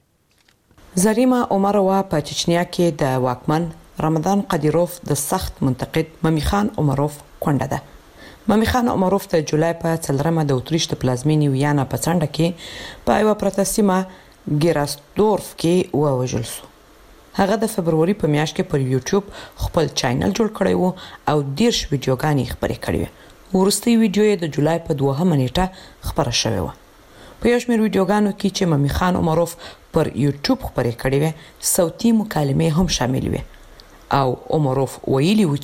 زریما عمروا په چچنیا کې د واکمن رمضان قدیروف د سخت منتقد ممی خان عمروف کونډه ده. ممی خان عمروف د جولای په څلرمه د اتریش د پلازمینې ویانا په څنډه کې په یو پرتسیمه ګیراسدورف کې ووژل شو. هغه د فبروري په میاشت کې پر یوټیوب خپل چینل جوړ کړی وو او دیرش ویډیوګانې خپرې کړې وې. وروستۍ ویډیو یې د جولای په دوهمه نیټه خپره شوې وه. په یو شمېر ویډیوګانو کې چې ممی خان عمروف پر یوټیوب خپرې کړې وې صوتي مکالمې هم شامل وې او عمروف ویلي و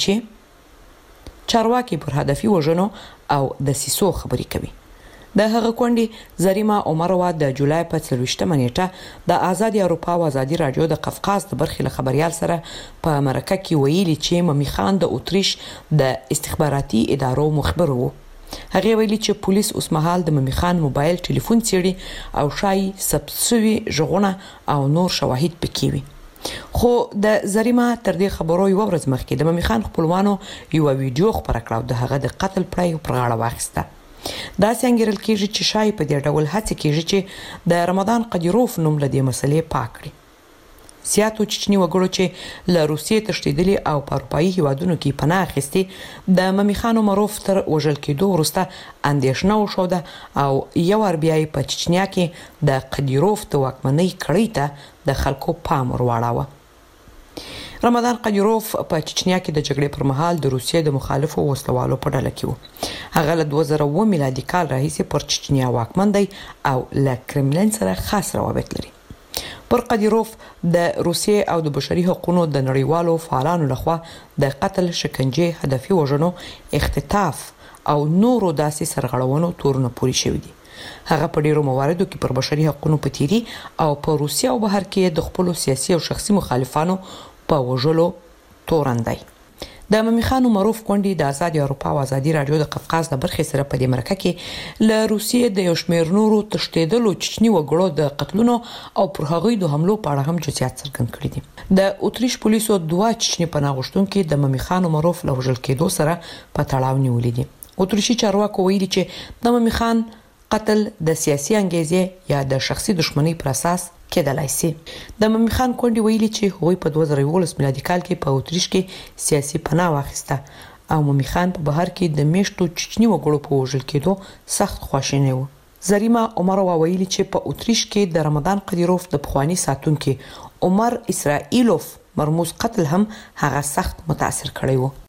چې چارواکي پر هدفي وژنو او د سیسو خبرې کوي. د هغه کونډې زریما عمروا د جولای په څلوېښتمه نیټه د آزادي اروپا او آزادي رادیو د قفقاز د برخې له خبريال سره په مرکه کې ویلي چې ممی خان د اتریش د استخباراتي ادارو مخبر وو. هغه ویلي چې پولیس اوس مهال د ممی خان موبایل ټلیفون څېړي او شای سبسوي ژغونه او نور شواهد پکې وي. خو د زریما تر دې خبرو یو ورځ مخکې د ممی خان خپلوانو یو ویډیو خبره کړه او د هغه د قتل پړی پر غاړه واخیسته. دا څنګه کېږي چې شای په دې ډول هڅه کېږي چې د رمضان قدیروف نوم له دې مسلې پاک کړي. زیاتو چچني وګړو چې له روسیې تښتېدلي او په اروپایي هیوادونو کې پناه اخیستې د ممی خان عمروف تر وژل کېدو وروسته اندېښنه وښوده او یو وار بیا یې په چچنیا کې د قدیروف د واکمنۍ کړۍ ته د خلکو پام ور واړاوه. رمضان قدیروف په چچنیا کې د جګړې پر مهال د روسیې د مخالفو وسلوالو په ډله کې و. هغه له دوه زره اووه میلادي کال راهیسې پر چچنیا واکمن دی او له کرملین سره خاص روابط لري. پر قدیروف د روسیې او د بشري حقوقو د نړیوالو فعالانو لخوا د قتل، شکنجې، هدفي وژنو، اختطاف او نورو داسې سرغړونو تورونه پوري شوي دي. هغه په ډیرو مواردو کې پر بشري حقوقو په تیری او په روسیه او بهر کې د خپل سیاسي او شخصي مخالفانو په وژلو تورندای. د ممی خان عمروف کونډې د آزادي اروپا او آزادي رادیو د قفقاز د برخې سره په دې مرکه کې له روسیې د یو شمېر نورو تښتېدلو چچني وګړو د قتلونو او پر هغوی د حملو په اړه هم جزئیات څرګند کړي دي. د اتریش پولیسو دوه چچني پناه غوښتونکي د ممی خان عمروف له وژل کېدو سره په تړاو نیولي دي. اتریشي چارواکو ویلي چې د ممی خان قتل د سیاسي انګیزې یا د شخصي دښمنۍ پر اساس کېدلای شي. د ممی خان کونډې ویلي چې هغوی په دوه زره یولس میلادي کال کې په اتریش کې سیاسي پناه واخیسته او ممی خان په بهر کې د میشتو چچني وګړو په وژل کېدو سخت خواشینی و. زریما عمروا ویلي چې په اتریش کې د رمضان قدیروف د پخوانی ساتونکي عمر اسرائیلوف مرموز قتل هم هغه سخت متاثر کړی و.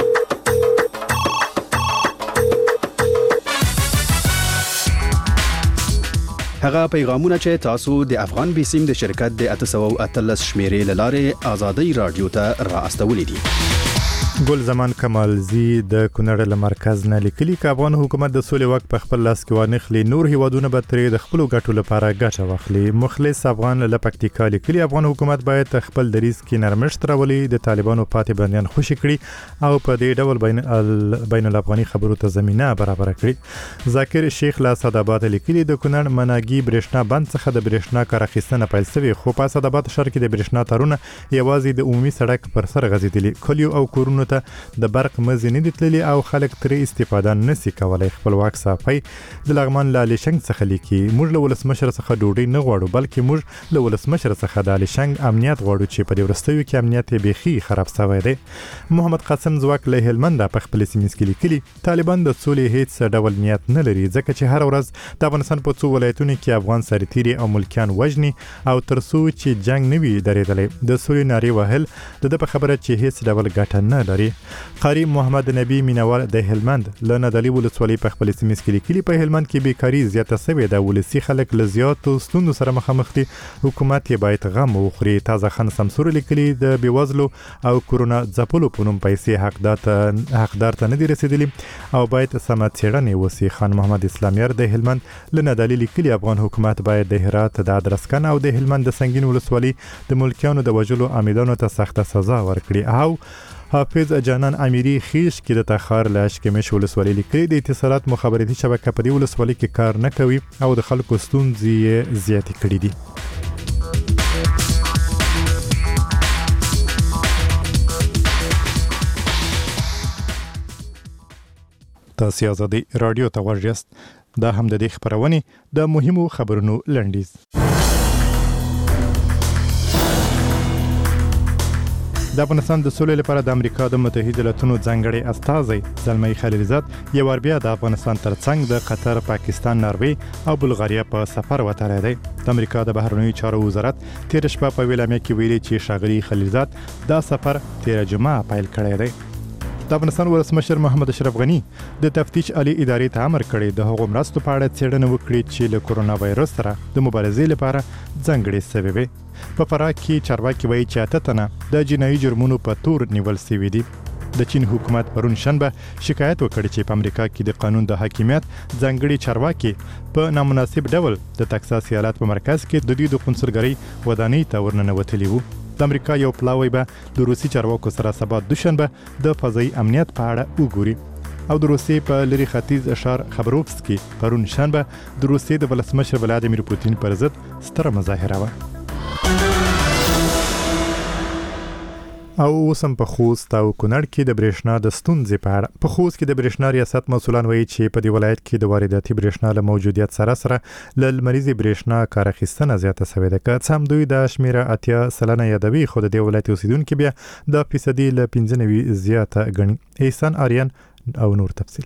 هغه پیغامونه چې تاسو د افغان بیسیم د شرکت د اته سوه او اتلس شمیرې لاره آزادي رادیو ته را استولې دي. ګل زمان کمالزی د کونړ له مرکز نه لیکلي چې افغان حکومت د سولې وخت په خپل لاس کې وانخلي، نور هیوادونه به ترې د خپل ګټو لپاره ګټه واخلي. مخلص افغان له پکتیکا لیکلي افغان حکومت باید خپل دریځ کې نرمښت راولي، د طالبانو پاتې بندیان خوشي کړي او په دې ډول بین ال... بین الافغاني خبرو ته زمينه برابر کړي. ذاکر شیخ له اسداباد لیکلي د کونړ مناګي برېښنا بند څخه د برېښنا کار اخیستنه پیل شوې، خو په اسداباد ښار کې د برېښنا تارونه یوازې د عمومي سړک پر سر غځېدلي، کلیو او کورونو ته د برق مزي نه دتللي او خلک ترې استفاده نشي کولای. خپلواک صافي د لغمان لالی شنګ څخه لیکي موږ له ولسمشر څخه ډوډۍ نه غواړو، بلکې موږ له ولسمشر څخه د لالی شنګ امنیت غواړو چې په دې ورستیو کې امنیت بيخي خراب شوی دی. محمد قاسم زواک له هلمند په خپل سیمه کې لیکلي طالبان د سولې هیڅ ډول نیت نه لري، ځکه چې هر ورځ د افغانستان په څو ولایتونو کې افغان سرتيري او ملکیان وژني او ترڅو چې جنگ نه وي درېدلی د سولې ناري وهل د په خبره چې هیڅ ډول ګټه نه لري. قاری محمد نبی مینوال د هلمند له ندالي ولسوالۍ په خپل سیمه کې لیکلي په هلمند کې بیکاری زیاته شوې ده، ولسی خلک له زیاتو ستونزو سره مخامخ دي، حکومت یې باید غم وخوري. تازه خان سمسور لیکلي د بیوزلو او کورونا ځپلو په نوم پیسې حقدار حقدار ته نه دي رسیدلي او باید سمه څېړنې وسي. خان محمد اسلامیار د هلمند له ندالي لیکلي افغان حکومت باید د هرات د ادرسکن او د هلمند د سنگین ولسوالۍ د ملکیانو د وژلو عاملانو ته سخته سزا ورکړي. او حافظ جانان امیری خیش کې د تخار لاش کې مش ولسوالۍ لیکلي د اتصالات مخابراتي شبکه په دې ولسوالۍ کې کار نه کوي او د خلکو ستونزې زیاتې کړې دي. تاسو آزادي رادیو ته غوږ یاست. دا هم د دې خبرونه د مهمو خبرونو لنډیز. د افغانستان د سولې لپاره د امریکا د متحده ایالاتونو ځانګړي استازی زلمي خلیلزاد یو ور بیا د افغانستان ترڅنګ د قطر، پاکستان، ناروې او بلغاریا په سفر وتلی دی. د امریکا د بهرنیو چارو وزارت تیر شپه په ویلامه کې ویلي چې ښاغلي خلیلزاد دا سفر تیر جمعه پیل کړی دی. د افغانستان ولسمشر محمد اشرف غنی د تفتیش عالی ادارې ته امر کړی د هغو مرستو په اړه څېړنه وکړي چې له کورونا وایرس سره د مبارزې لپاره ځانګړې شوې وي. په فراه کې چارواکي وایي چې اته تنه د جنایي جرمونو په تور نیول شوي دي. د چین حکومت پرون شنبه شکایت وکړ چې په امریکا کې د قانون د حاکمیت ځانګړي چارواکي په نامناسب ډول د تکساس ایالت په مرکز کې د دوی د قونسلګرۍ ودانۍ ته ورننوتلي وو. د امریکا یو پلاوی به د روسي چارواکو سره سبا دوشنبه د فضایي امنیت په اړه وګوري. او د روسیې په لری ختیځ اشار خبروفسکي پرون شنبه د روسیې د ولسمشر ولادیمیر پوتین پر ضد ستره مظاهره وه. او اوسم په خوست او کونړ کې د برېښنا د ستونزې په اړه. په خوست کې د برېښنا ریاست مسؤلان وایي چې په دې ولایت کې د وارداتي برېښنا له موجودیت سره سره له لمریزې برېښنا کار اخیستنه زیاته شوې ده. که څه هم دوی د شمیره اتیا سلنه یادوي، خو د دې ولایت اوسیدونکي بیا د فیصدي له پنځه نوي زیاته ګڼي. احسان آریان او نور تفصیل.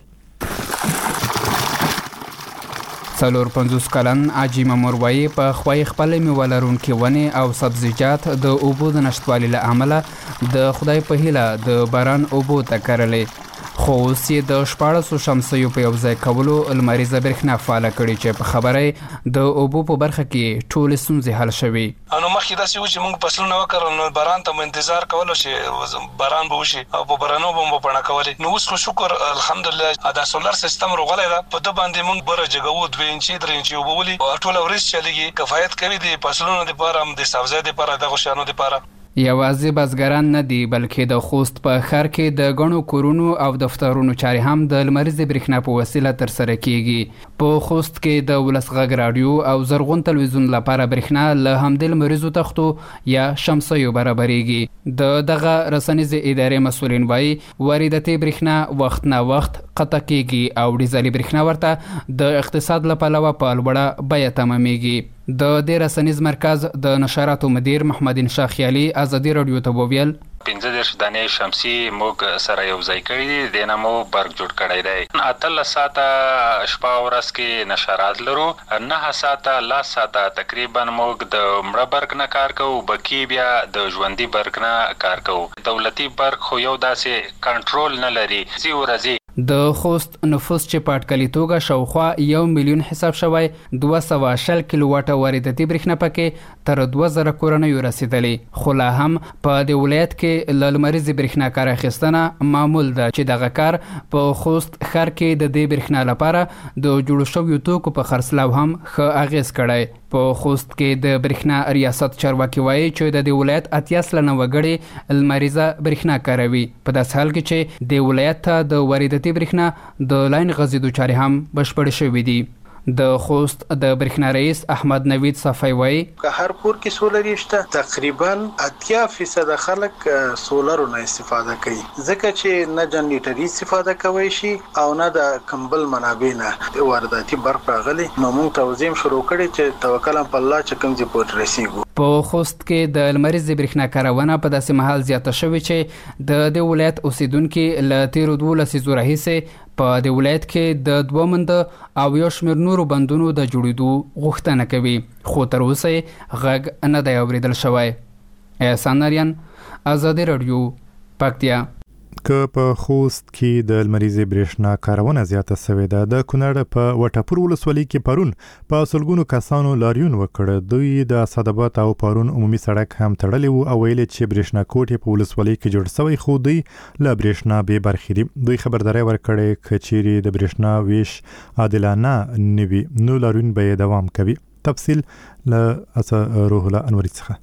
څلور پنځوس کلن عاجي مامور وایي په خوای خپل میوه لرونکي ونې او سبزیجات د اوبو د نشتوالي له امله د خدای په هیله د باران اوبو ته کرلې، خو اوس یې د شپاړسو شمسیو په یو ځای کولو لمریزه برېښنا فعاله کړې چې په خبره د اوبو په برخه کې ټولې ستونزې حل شوي. نو مخکې داسې و چې موږ فصلونه وکرل نو باران ته انتظار کولو چې باران به وشي او په بارانو به مو پڼه کولې. نو اوس خو شکر الحمدلله دا سولر سیستم روغلی ده، په ده باندې موږ بره جګوو دوه انچي درې انچي اوبه ولي ټوله ورځ چلېږي. کفایت کوي د فصلونو دپاره هم د سبزیو دپاره دغو شیانو دپاره. یوازې بزګران نه دي بلکې د خوست په ښار کې د غنو کورونو او دفترونو چارې هم د لمریزې برېښنا په وسیله ترسره کیږي. په خوست کې د ولس غږ راډیو او زرغون تلویزیون لپاره برېښنا له همدې لمریزو تختو یا شمسیو برابرېږي. د دغه رسنیزې ادارې مسؤلین وایي وارداتي برېښنا وخت نه وخت قطع کیږي او ډیزلي برېښنا ورته د اقتصاد له پلوه په لوړه بیه تمامېږي. د دې رسنیز مرکز د نشراتو مدیر محمد انشا خیالي ازادي رادیو ته وویل پنځه دېرش دانې شمسي موږ سره یو ځای کړي دي، د نه مو برق جوړ کړی دی. اتلس ساعته شپه ورځ کې نشرات لرو، نهه ساعته لاس ساعته تقریبا موږ د مړه برق نه کار کوو، بقي بیا د ژوندي برق نه کار کوو. دولتي برق خو یو داسې کنټرول نه لري، ځي ورځي. د خوست نفوس چې په اټکلي توګه شاوخوا یو میلیون حساب شوی، دوه سوه شل کیلو واټه وارداتي برېښنا پکې تر دوه زره کورنیو رسېدلې. خو لا هم په دې ولایت کې له لمریزې برېښنا کار اخیستنه معمول ده چې دغه کار په خوست ښار کې د دې برېښنا لپاره د جوړو شویو توکو په خرڅلاو هم ښه اغېز کړی. په خوست کې د برېښنا ریاست چارواکي وایي چې د دې ولایت اتیا سلنه وګړي لمریزه برېښنا کاروي، په داسې حال کې چې د ولایت ته د وارداتي برېښنا د لاین غځېدو چارې هم بشپړې شوې دي. د خوست د برېښنا رئیس احمد نوید صفای وایي که هر کور کې سولر شته تقریبا اتیا فیصد خلک سولر نه استفاده کوي، ځکه چې نه جنریټري استفاده کوي شي او نه د کمبل منابع نه وارداتي برق راغلي. نو موږ توزیع شروع کړی چې توکل په الله چې کوم ځای پورې رسیږو. په خوست کې د لمریزې برېښنا کارونه په داسې مهال زیاته شوې چې د دې ولایت اوسیدونکي له تیرو دوو لسیزو راهیسې په دې ولایت کې د دوه منده او یو شمېر نورو بندونو د جوړېدو غوښتنه کوي، خو تر اوسه یې غږ نه دی اورېدل شوی. احسان آریان، ازادي رادیو، پکتیا. که په خوست کې د لمریزې برېښنا کارونه زیاته شوې ده. د کونړ په وټپور ولسوالۍ کې پرون په سلګونو کسانو لاریون وکړ. دوی د اسداباد او پرون عمومي سړک هم تړلی وو او ویل چې برېښنا کوټ په ولسوالۍ کې جوړ شوی خو دوی له برېښنا بې برخې دي. دوی خبرداری ورکړې که چیرې د برېښنا ویش عادلانه نه وي نو لاریون به دوام کوي. تفصیل له روح الله انوري څخه.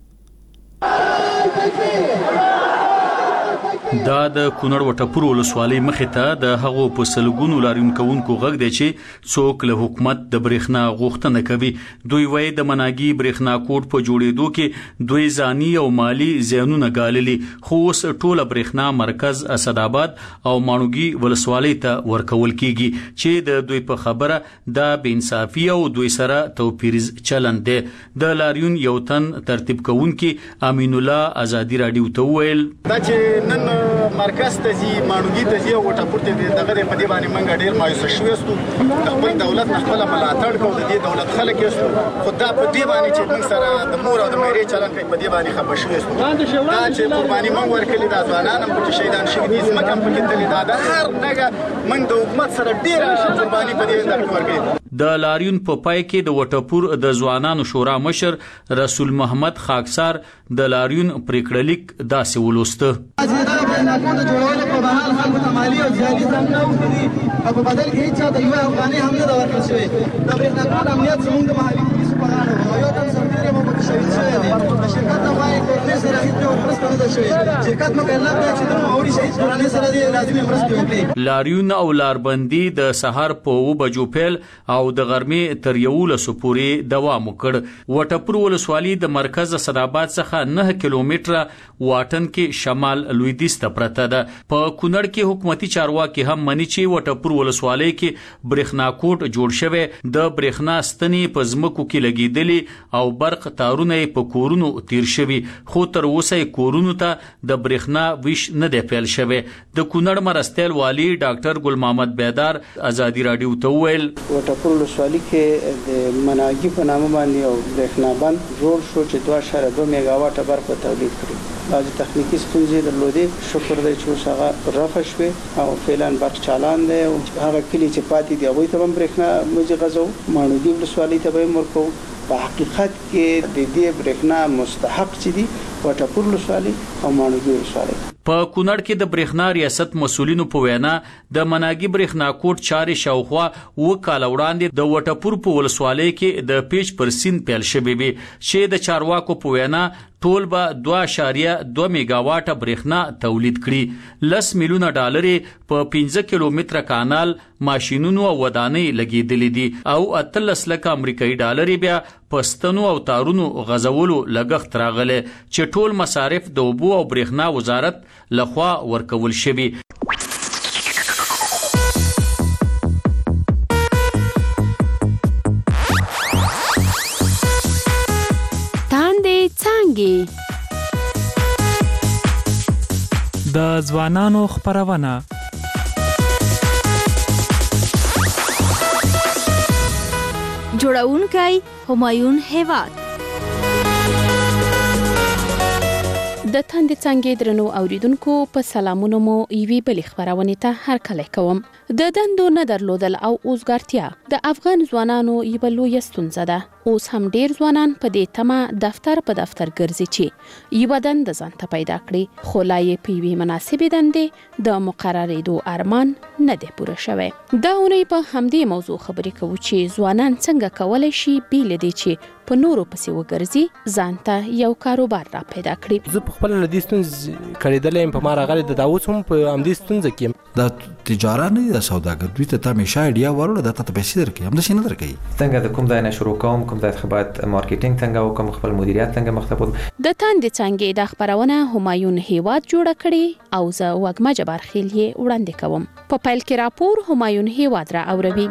دا د کونړ وټپور ولسوالۍ مخې ته د هغو په سلګونو لاریون کوونکو غږ دی چې څوک له حکومت د برېښنا غوښتنه کوي. دوی وایي د مناګي برېښنا کوټ په جوړېدو کې دوی ځاني او مالی زیانونه ګاللي خو اوس ټوله برېښنا مرکز اسداباد او ماڼوګي ولسوالۍ ته ورکول کیږي چې د دوی په خبره دا بې انصافي او دوی سره توپیریز چلند دی. د لاریون یو تن ترتیب کوونکی امین الله ازادي رادیو ته وویل دا چې نن مرکز ته زی ماڼوګي ته زی او ټاپور ته دغه په دی باندې منګ ډیر مایوس شوېستو. د خپل دولت نه خپل ملاتړ کوو د دې دولت خلک یې خو دا په دی باندې چې موږ سره د مور او د مېرې چلن کوي په دی باندې خبر شوېستو. دا چې قرباني موږ ورکړي د ځوانان هم چې شهیدان شوي دي زمکه په کې تللی دا د هر نګه موږ د حکومت سره ډیر قرباني په دې ځای ورکړي. د لاریون په پای کې د وټپور د ځوانانو شورا مشر رسول محمد خاکسار د لاریون پریکړه لیک داسې ولوسته. د جوړولو په بهال خلکو ته مالي او ځاني ځانونه وکړي او په بدل کې هیڅ چا ته یوه افغانۍ هم نه ده ورکړل شوې. د برېښنا کوټ امنیت زموږ د محلي پولیسو په غاړه ده او یو تن سرتېری مو پکې شهید شوی دی. د شرکت نه وایي کورنۍ سره هیڅ ډول مرسته نه ده شوې. شرکت مکلف دی چې د نوموړي شهید کورنۍ سره دې لازمي مرستې وکړي. لاریون او لاربندي د سهار په اوه بجو پیل او د غرمې تر یولسو پورې دوام وکړ. وټپور ولسوالۍ د مرکز اسداباد څخه نه کیلومتره واټن کې شمال لویدیځ ته پرته ده. په کونړ کې حکومتي چارواکي هم مني چې وټپور ولسوالۍ کې برېښنا کوټ جوړ شوی. د برېښنا ستنې په ځمکو کې لګېدلې او برق تارونه په کورونو تیر شوي خو تر اوسه کورونو ته د برېښنا ویش نه دی پیل شوی. د کونړ مرستیال والی ډاکټر ګل محمد بیدار ازادي رادیو ته وویل وټپور ولسوالۍ کې د مناګي په نامه باندې او برېښنا بند جوړ شو چې دوه اعشاریه دوه میگا واټه برق تولید کړي. بعض تخنیکی ستونزې درلودې شکر دی چې اوس هغه رفع شوې او فعلا برق چالان دی او هغه کلی چې پاتې دی هغوی ته هم برېښنا موږ غځو. ماڼوګي ولسوالۍ ته به یې ورکوو. په حقیقت کې د دې برېښنا مستحق چې دي وټپور ولسوالۍ او ماڼوګي ولسوالۍ. په کونړ کې د برېښنا ریاست مسولینو په وینا د مناګي برېښنا کوټ چارې شاوخوا اوه کاله وړاندې د وټپور په ولسوالۍ کې د پیچ پر سیند پیل شوې وي چې د چارواکو په وینا ټول به دوه اعشاریه دوه میگا واټه برېښنا تولید کړي. لس میلیونه ډالر په پنځه کیلومتره کانال ماشینونو او ودانۍ لګېدلې دي او اتلس لکه امریکایي ډالر بیا پستنو او تارونو غزولو لګښت راغلی چې ټول مصارف د اوبو او برېښنا وزارت لخوا ورکول شوي. د ځوانانو خپرونه جوړونکی همایون هیواد. د تاندې څنګه درنو اوریدونکو په سلامونو مو یوي بلې خبرونه ته هر کله کوم. د دندو نه درلودل او اوسګارتیا د افغان ځوانانو یو لوی ستونزه ده. اوس هم ډیر ځوانان په دې تمه دفتر په دفتر ګرځي چې یو دند ځان ته پیدا کړي خو لا یې په وی مناسبې دندې د مقررېدو ارمان نه دی پوره شوی. دا اونۍ په همدې موضوع خبرې کوو چې ځوانان څنګه کولای شي بیل دي چې په نورو پسې وګرځي ځان ته یو کاروبار را پیدا کړي. زه په خپل نه دې ستونزې کړېدلې په ما راغلې د داوود هم په همدې ستونزه کې دا تجارت نه د سوداګر دوی ته همیشه ایډیا ورول د ته پیسې درکې هم د شي نه درکې څنګه د کوم ځای نه شروع کوم کوم ځای څخه باید مارکیټینګ څنګه وکم خپل مدیریت څنګه مخته بوم. د تاندې څنګه د خبرونه همایون هیواد جوړ کړي او زه وګما جبار خیل یې وړاندې کوم. په پیل کې راپور همایون هیواد را اوروي.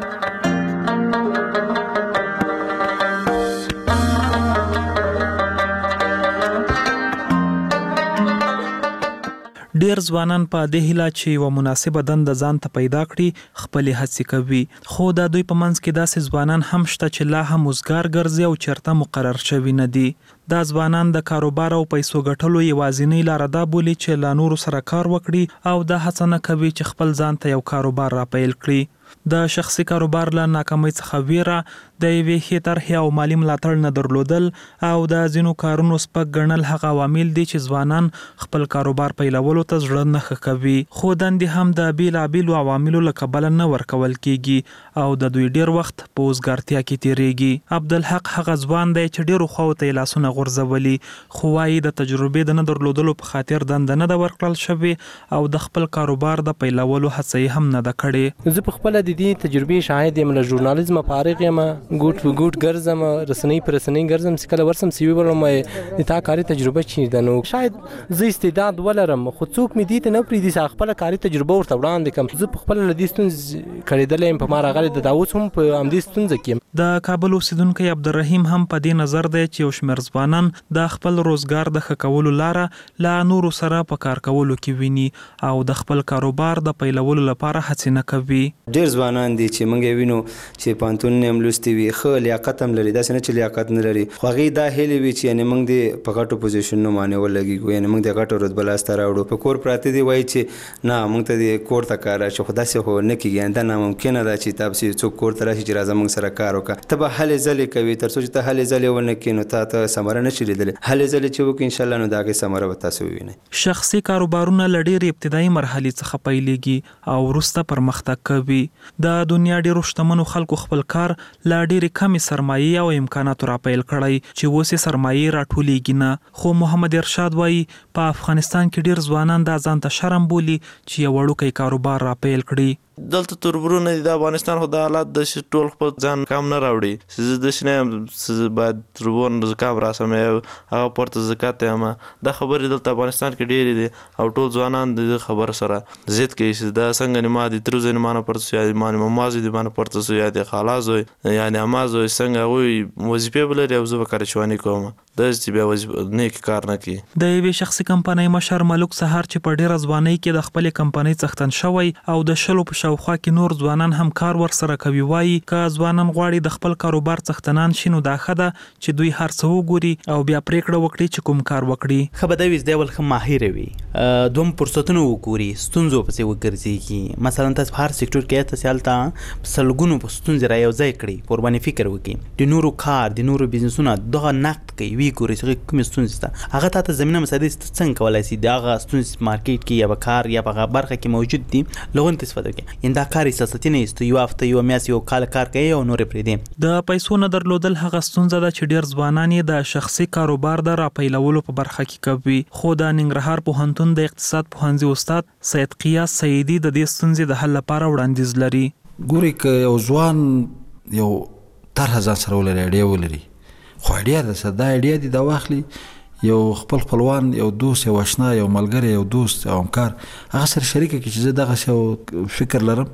ډیر ځوانان په دې هیله چې یو مناسبه دنده ځان ته پیدا کړي خپل هڅې کوي، خو د دوی په منځ کې داسې ځوانان هم شته چې لا هم وزګار ګرځي او چرته مقرر شوي نه دي. دا ځوانان د کاروبار او پیسو ګټلو یوازینۍ لاره دا بولي چې لا نورو سره کار وکړي او دا هڅه نه کوي چې خپل ځان ته یو کاروبار را پیل کړي. د شخصي کاروبار له ناکامۍ څخه ویره، د یوې ښې طرحې او مالي ملاتړ نه درلودل او د ځینو کارونو سپک ګڼل هغه عوامل دي چې ځوانان خپل کاروبار پیلولو ته زړه نه ښه کوي. خو دندې هم د بېلابېلو عواملو له کبله نه ورکول کیږي او د دوی ډیر وخت په وزګارتیا کې تیریږي. عبدالحق هغه ځوان دی چې ډیرو خواو ته یې لاسونه غورځولي، خو وایي د تجربې د نه درلودلو په خاطر دنده نه ده ورکړل شوې او د خپل کاروبار د پیلولو هڅه یې هم نه ده کړې. زه په خپله د دې تجربې شاهد یم، له ژورنالیزمه فارغ یم، ګوټ په ګوټ ګرځم، رسنۍ په رسنۍ ګرځم، چې کله ورسم سی وي ورم د تا کاري تجربه چی ده. نو شاید زه استعداد ولرم خو څوک مې دې ته نه پرېږدي چې خپله کاري تجربه ورته وړاندې کړم. زه په خپله له دې ستونزې کړېدلی یم، په ما راغلی د دا اوس هم په همدې ستونزه کې یم. د کابل اوسیدونکی عبدالرحیم هم په دې نظر دی چې یو شمېر ځوانان د خپل روزګار د ښه کولو لاره له نورو سره په کار کولو کې ویني او د خپل کاروبار د پیلولو لپاره هڅې نه کوي. ډېر ځوانان دي چې موږ یې وینو چې پوهنتون هم لوستي وي، ښه لیاقت هم لري، داسې نه چې لیاقت نه لري، خو هغوی دا هیلې وي چې یعنې موږ دې په غټو پوزیشنونو باندې ولګېږو، یعنې موږ د غټو رتبه لاسته راوړو. په کور پراته دي وایي چې نه موږ ته دې کور ته کار راشي، خو داسې خو نه کېږي، دا ناممکنه ده چې تا پسې څوک کور ته راشي چې راځه موږ سره کار وکړه. ته به هلې ځلې کوي، تر څو چې ته هلې ځلې ونه کړې نو تا ته ثمره نه شي لیدلی. هلې ځلې چې وکړې انشاءالله نو د هغې ثمره به تاسو ووینئ. شخصي کاروبارونه له ډېرې ابتدایي مرحلې څخه پیلېږي او وروسته پرمختګ کوي. د دنیا ډېرو شتمنو خلکو خپل کار له ډېرې کمې سرمایې او امکاناتو را پیل کړی چې اوس یې سرمایې راټولېږي نه. خو محمد ارشاد وایي په افغانستان کې ډېر ځوانان دا ځان ته شرم بولي چې یو وړوکی کاروبار را پیل کړي. دلته تربرونه دي د افغانستان، خو د حالات د ټول خپل ځان کام نه راوړي چې زه داسې نه یم چې باید تربور نه کام راسم هغه پورته زکات یم. دا خبرې دلته افغانستان کې ډېرې دي او ټول ځوانان د دې خبرو سره ضد کوي چې دا څنګه نه ما دي تر زه نه ما نه پورته سو یا ما نه ما زوی دې ما نه پورته سو یا د خالا زوی یا د اما زوی څنګه هغوی وظیفې به لري او زه به کارچواني کوم، داسې چې بیا وظیفه نیک کار نه کوي. د یوې شخصي کمپنۍ مشر ملک سهار چې په ډېره ځوانۍ کې د خپلې کمپنۍ څښتن شوی او د شلو په شاوخوا کې نور ځوانان هم کار ورسره کوي، وایي که ځوانان غواړي د خپل کاروبار څښتنان شي نو دا ښه ده چې دوی هر څه وګوري او بیا پریکړه وکړي چې کوم کار وکړي. ښه به دا وي چې دی ول ښه ماهر وي، دوم فرصتونه وګوري، ستونزو پسې وګرځېږي. مثلا تاسو په هر سکتور کې تاسو هلته سلګونو په ستونزې را یو ځای کړي، په ورباندې فکر وکړي، د نورو کار د نورو بزنسونه دغه نقد کوي، وی ګوري چې کومې ستونزې شته، هغه تا ته زمینه مساعدې څنګه کولی شي د هغه ستونزې مارکیټ کې یا په کار یا په هغه برخه کې موجود دي له هغوی استفاده وکړي. یعنې دا کار احساساتي نه ایستو، یو هفته یو میاشت یو کال کار کوي او نورې پرېږدي. د پیسو نه درلودل هغه ستونزه ده چې ډېر ځوانان یې د شخصي کاروبار د راپیلولو په برخه کې کوي. خو د ننګرهار پوهنتون د اقتصاد پوهنځي استاد سید قیاس سیدي د دې ستونزې د حل لپاره وړاندیز لري. ګوري که یو ځوان یو طرحه ځان سره ولري، اډیا ولري، خو اډیا ده څه دا اډیا دي دا واخلي یو خپل خپلوان، یو دوست، یو اشنا، یو ملګری، یو دوست، یو همکار هغه سره شریکه کړي چې زه دغسې یو فکر لرم،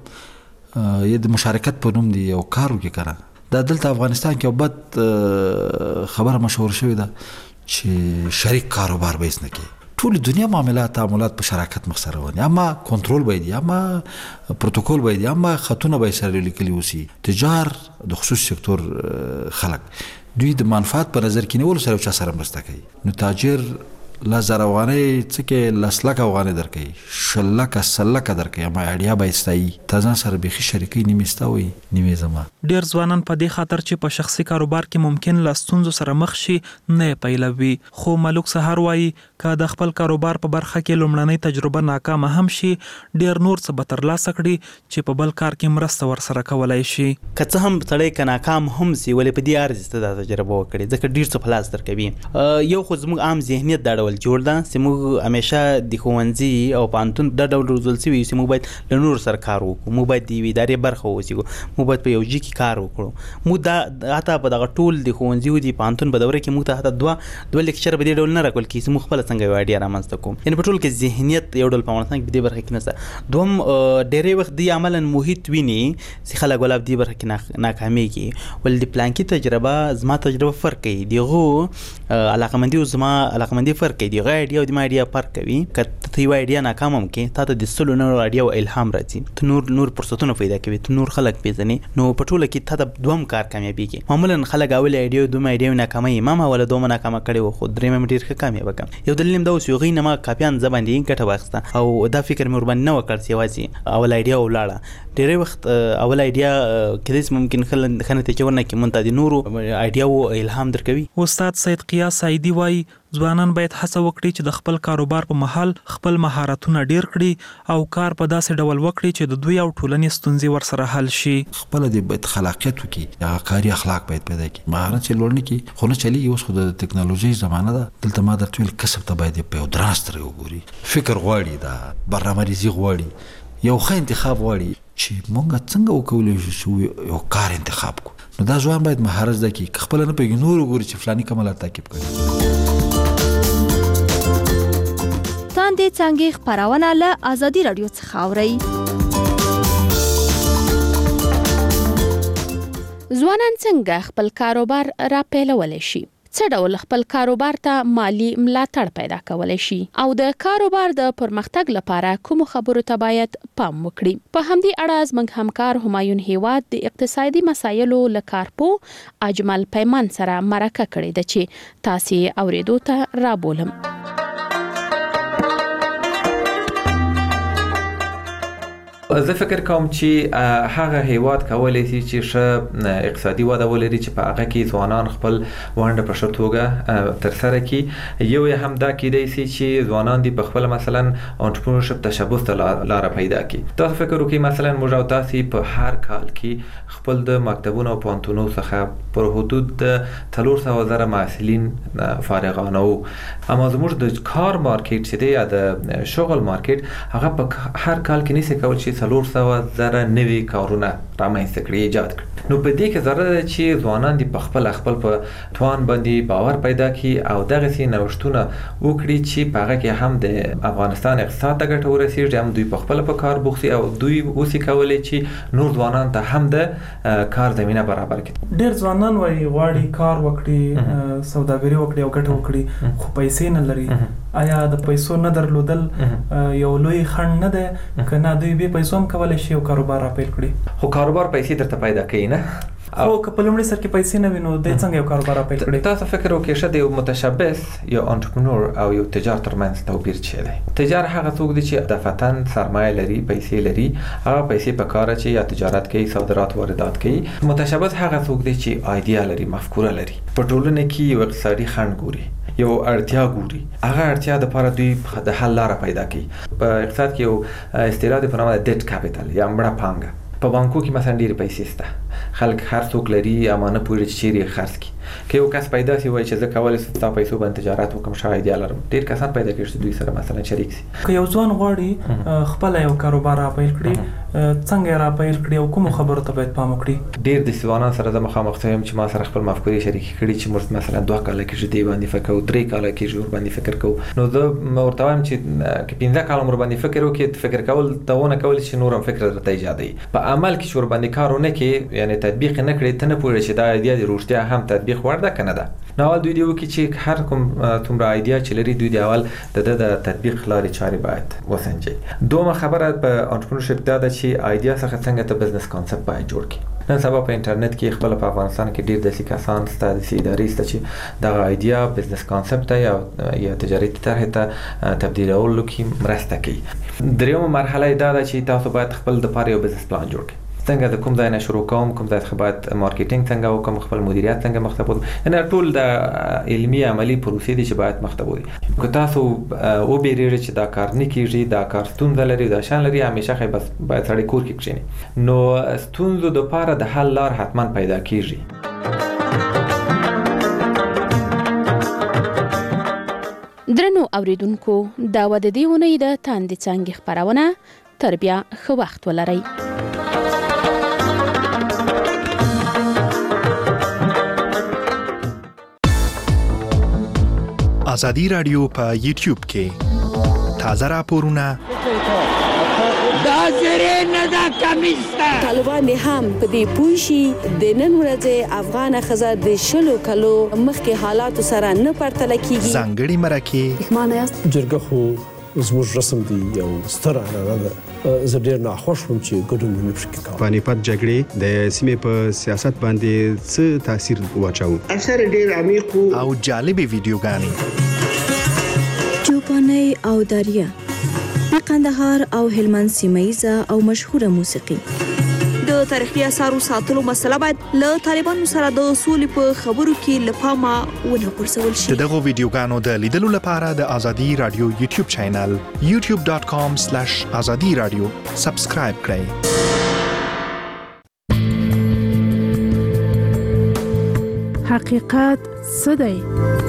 یا د مشارکت په نوم دی یو کار وکړي. کنه دا دلته افغانستان کې یو بد خبره مشهور شوې ده چې شریک کاروبار به هیڅ نه کوي. ټول دنیا معاملات تعاملات په شراکت مخ سره ونی، اما کنټرول باید یا اما پروتوکول باید یا اما خطونه باید سره لیکلي اوسي. تجار د خصوصي سکتور خلک دوی د منفعت په نظر کې نیولو سره چا سره مرسته کوي. نو تاجر لس زره افغانۍ څه کې لس لکه افغانۍ درکوي، شل لکه سل لکه درکوي، اما اړیا به یې ستایي. تا ځان سره بیخي شریکۍ نیمې ستا وایي نیمې زما. ډېر ځوانان په دې خاطر چې په شخصي کاروبار کې ممکن له ستونزو سره مخ شي نه یې پیلوي. خو ملک سهار وایي که د خپل کاروبار په برخه کې لومړنۍ تجربه ناکامه هم شي، ډېر نور څه به ترلاسه کړي چې په بل کار کې مرسته ورسره کولی شي. که څه هم سړی که ناکام هم سي ولې په دې ارزي ته دا تجربه وکړي، ځکه ډېر څه په لاس درکوي. یو خو زموږ عام ذهنیت دا ډول جوړ ده چې موږ همیشه د ښوونځي او پوهنتون دا ډول روزل سوي یو چې موږ باید له نورو سره کار وکړو، موږ باید د یوې ادارې برخه واوسو، موږ باید په یو ځای کې کار وکړو. موږ دا حتی په دغه ټول د ښوونځي او د پوهنتون په دوره کې موږ ته حتی دوه دوه لیکچر په دې ډول نه راکول کېږي چې موږ خپله څنګه یو اایډیا رامنځته کوو. یعنې په ټول کې ذهنیت یو ډول په افغانستان کې په دې برخه کې نشته. دوهم ډېری وخت دوی عملا محیط ویني چې خلک ولا په دې برخه کې ناکامېږي، ولې د پلانکي تجربه زما تجربه فرق کوي، د هغو علاقمندي او زما علاقمندي فرق کوي دی غاډیا او د ماډیا فرق کوي کته تی وایډیا ناکام هم کې تا ته د سلو نور اډیا او الهام راځي ته نور نور فرصتونه پیدا کوي ته نور خلک پیژنې نو په ټوله کې ته د دوم کار کامیابیږي معمولا خلک اول اډیا دوم اډیا ناکامه امام ولا دوم ناکامه کړي و خو درې مې ډیر ښه کامیاب کم یو دلیل دا اوس یو غي نه ما کاپیان زبان دي کټه واخسته او دا فکر مې وربان نه وکړ چې واسي اول اډیا ولاړه ډېر وخت اول اډیا کله ممکن خل خنته چورنه کې مونته دي نورو اډیا او الهام درکوي. استاد سید قیاس سعیدی وای ځوانان باید هڅه وکړي چې د خپل کاروبار په محل خپل مهارتونه ډیر کړي او کار په داسې ډول وکړي چې د دوی او ټولنې ستونزې ورسره حل شي. خپل د باید خلاقیت وکړي یا کاري اخلاق باید پیدا کړي مهارت چې لوړ نه کړي خو نه چلیږي. اوس خو د ټکنالوژي زمانه ده دلته ما درته ویل کسب ته باید په درست سره وګوري فکر غواړي دا برنامه‌ریزي غواړي یو ښه انتخاب غواړي چې مونږ څنګه وکولای شو یو کار انتخاب کو. نو دا ځوان باید مهارت زده کړي خپل نه پیږي نور وګوري چې فلاني کومه تعقیب کوي. تاندې څنګه خبرونه له آزادي رادیو څخه اوري. ځوانان څنګه خپل کاروبار را پیلولی شي؟ څه ډول خپل کاروبار ته مالی ملاتړ پیدا کولی شي او د کاروبار د پرمختګ لپاره کوم خبرو ته باید پام وکړي؟ په همدې اړه زموږ همکار همایون هیواد د اقتصادي مسایلو له کارپو اجمل پیمان سره مرکه کړې ده چې تاسو اوریدو ته رابولم. زه فکر کوم چې هغه هیواد کولای شي چې ښه اقتصادي وده ولري چې په هغه کې ځوانان خپل ونډه په ښه توګه ترسره کړي. یو یې هم دا کېدای شي چې ځوانان دي په خپل مثلا انټرپرنورشپ تشبث ته لاره پیدا کړي. تاسو فکر وکړئ مثلا موږ او تاسو په هر کال کې خپل د مکتبونو او پوهنتونونو څخه پر حدود د څلور سوه زره محصلین فارغانه وو. اما زموږ د کار مارکیټ چې دی یا د شغل مارکیټ هغه په هر کال کې نشي کولی چې څلور سوه زره نوي کارونه رامنځته کړي ایجاد کړي. نو په دې کې ضرورت ده چې ځوانان دي په خپل خپل په توان باندې باور پیدا کړي او دغسې نوښتونه وکړي چې په هغه کې هم د افغانستان اقتصاد ته ګټه ورسېږي هم دوی په خپل په کار بوخت او دوی اوسې کولی چې نور ځوانان ته هم د کار زمینه برابر کړي. ډېر ځوانان وایي غواړي کار وکړي سوداګري وکړي او ګټه وکړي خو پیسې نه لري. آیا د پیسو نه درلودل یو لوی خنډ نه ده که نه دوی به پیسو هم کولی شي او کاروبار را پیل کړي؟ خو کاروبار پیسې درته پیدا کوي نه خو که په لومړي سر کې پیسې نه وي نو دی څنګه یو کاروبار را پیل کړي؟ تاسو فکر وکړئ ښه د یو متشبث یو انټرپرنور او یو تجار ترمنځ توپیر څه دی؟ تجار هغه څوک دی چې دفعتاً سرمایه لري پیسې لري هغه پیسې په کار اچوي یا تجارت کوي صادرات واردات کوي. متشبث هغه څوک دی چې ایډیا لري مفکوره لري په ټولنه کې یو اقتصادي خنډ ګوري یو اړتیا ګوري هغه اړتیا د لپاره دوی د حل لاره پیدا کوي. په اقتصاد کې یو اصطلاح دی په نامه د ډیټ کاپیټل یا مړه پانګه. په بانکو کې مثلا ډېرې پیسې شته خلک هر څوک لري اما نه پوهېږي چې چیرې یې خرڅ کړي. که یو کس پیدا شي وایي چې زه کولی شم ستا پیسو باندې تجارت وکړم ښه ایډیا لرم ډېر کسان پیدا کېږي چې دوی سره مثلا شریک شي. که یو ځوان غواړي خپله یو کاروبار را پیل کړي څنګه یې را پیل کړي او کومو خبرو ته باید پام وکړي؟ ډېر د ځوانانو سره زه مخامخ شوی یم چې ما سره خپل مفکورې شریکې کړي چې موږ مثلا دوه کاله کېږي دې باندې فکر کوو درې کاله کېږي ور باندې فکر کوو. نو زه ورته وایم چې که پنځه کاله ور باندې فکر وکړې فکر کول ته ونه کولی چې نور هم فکر درته ایجادوي. په عمل کې چې ور باندې کار ونه کړې یعنې تطبیق یې نه کړې ته نه پوهېږې چې دا ایډیا د رښتیا هم تطبیق وړ ده که نه ده. نو اول دوی دې وکړي چې هر کوم څومره ایډیا چې لري دوی دې اول د ده د تطبیق لارې چارې باید وسنجوي. دومه خبره په انټرپرنورشپ دا ده چې ایډیا څخه څنګه ته بزنس کانسپټ باید جوړ کړي. نن سبا په انټرنیټ کې خپل په افغانستان کې ډېر داسې کسان شته داسې ادارې شته چې دغه ایډیا بزنس کانسپټ ته یا یا تجارتي طرحې ته تبدیلولو کې مرسته کوي. درېیمه مرحله دا ده چې تاسو باید خپل دپاره یو بزنس پلان جوړ کړئ. څنګه د کوم ځای نه شروع کوم کوم ځای څخه باید مارکیټینګ څنګه وکړم خپل مدیریت څنګه مخ ته بوځم یعنې ټول د علمي عملي پروسې دي چې باید مخ ته بوځي. که تاسو وبېرېږئ چې دا کار نه کېږي دا کار ستونزه لري دا شان لري همیشه خی بس باید سړی کور کې کښېني نو ستونزو دپاره د حل لار حتما پیدا کېږي. درنو اوریدونکو دا و د دې اونۍ د تاندې څانګې خپرونه تر بیا ښه وخت ولرئ. ازادي رادیو په یوټیوب کې تازه راپورونه دا زری نه دا کمیسته. طالبان هم په دې پوه شي د نن ورځې افغان ښځه د شلو کلو مخکې حالاتو سره نه پرتله کیږي. ځانګړي مرکې پښمانه یاست؟ جرګه خو زموږ رسم دی یو ستر عنعنه ده. زه ډېر ناخوښ وم چې ګډون مې نه شو کولی. پانیپت جګړې د سیمې په سیاست باندې څه تاثیر واچاوه؟ اثر ډېر عمیق او جالبې ویډیوګانې. چوپانۍ او داریه د قندهار او هلمند سیمه‌ییزه او مشهوره موسیقي. د تاریخي اثارو ساتلو مسله باید له طالبانو سره د سولې په خبرو کې له پامه ونه غورځول شي. د دغو ویډیوګانو د لیدلو لپاره د ازادي رادیو یوټیوب چینل یوټیوب ډاټ کام سلیش ازادي رادیو سبسکرایب کړئ. حقیقت څه دی؟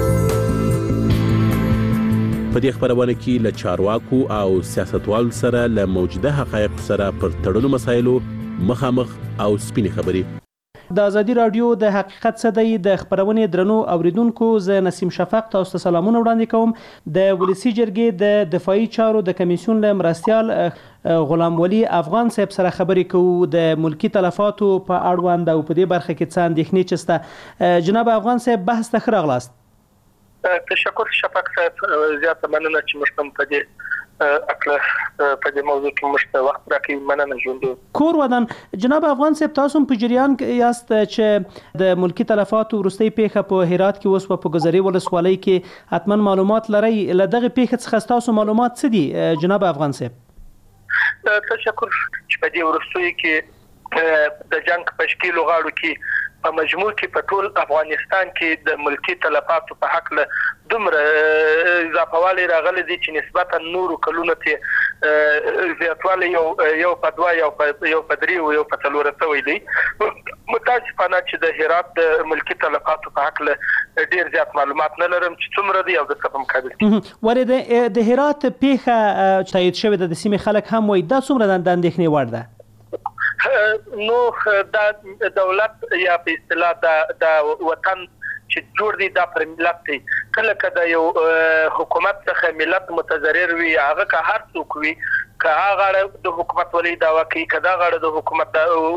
په دې خبرونه کې له چارواکو او سیاستوالو سره له موجوده حقایق سره پر تړلو مسایلو مخامخ او سپینې خبرې. د ازادي رادیو د حقیقت څه دی د خبرونې درنو اوریدونکو، زه نسیم شفق تاسو ته سلامونه وړاندې کوم. د ولسی جرګې د دفاعي چارو د کمیسیون له مرستیال غلام ولی افغان صاحب سره خبرې کوو د ملکی تلفاتو په اړوند او په دې برخه کې څه اندېښنې چسته. جناب افغان صاحب بحث ته ښه راغلاست. تشکر شفق صاحب، زیاته مننه چې موږ هم په دې اکله په دې موضوع کې موږ وخت راکړي. مننه ژوندو کور ودان. جناب افغان صاحب تاسو په جریان یاست چې د ملکی تلفاتو وروستۍ پیښه په هرات کې وسوه، په ګذرې ولسوالۍ کې حتما معلومات لرئ. له دغه پیښې څخه تاسو معلومات څه دي جناب افغان صاحب؟ تشکر چې په دې وروستۍ کې د جنگ په شکل غاړو کې په مجموع کې په ټول افغانستان کې د ملکی تلفاتو په حق له دومره اضافهوالی راغلی دی چې نسبتا نورو کلونو ته زیاتوالی یو یو په دوه یو په یو په درې او یو په څلور سوی دی. متاسفانه چې د هرات د ملکی تلفاتو په حق له ډیر زیات معلومات نه لرم چې څومره دی او د څه په مقابل کې. ولې د هرات پیښه تایید شوې ده، د سیمې خلک هم وایي دا څومره د اندېښنې وړ ده؟ نو دا دولت یا په اصطلاح د وطن چې جوړ دی دا پر ملت دی. کله کله یو حکومت څخه ملت متضرر وي، هغه که هر څوک وي، که هغه د حکومت ولې دعوا کوي، که دا غړ د حکومت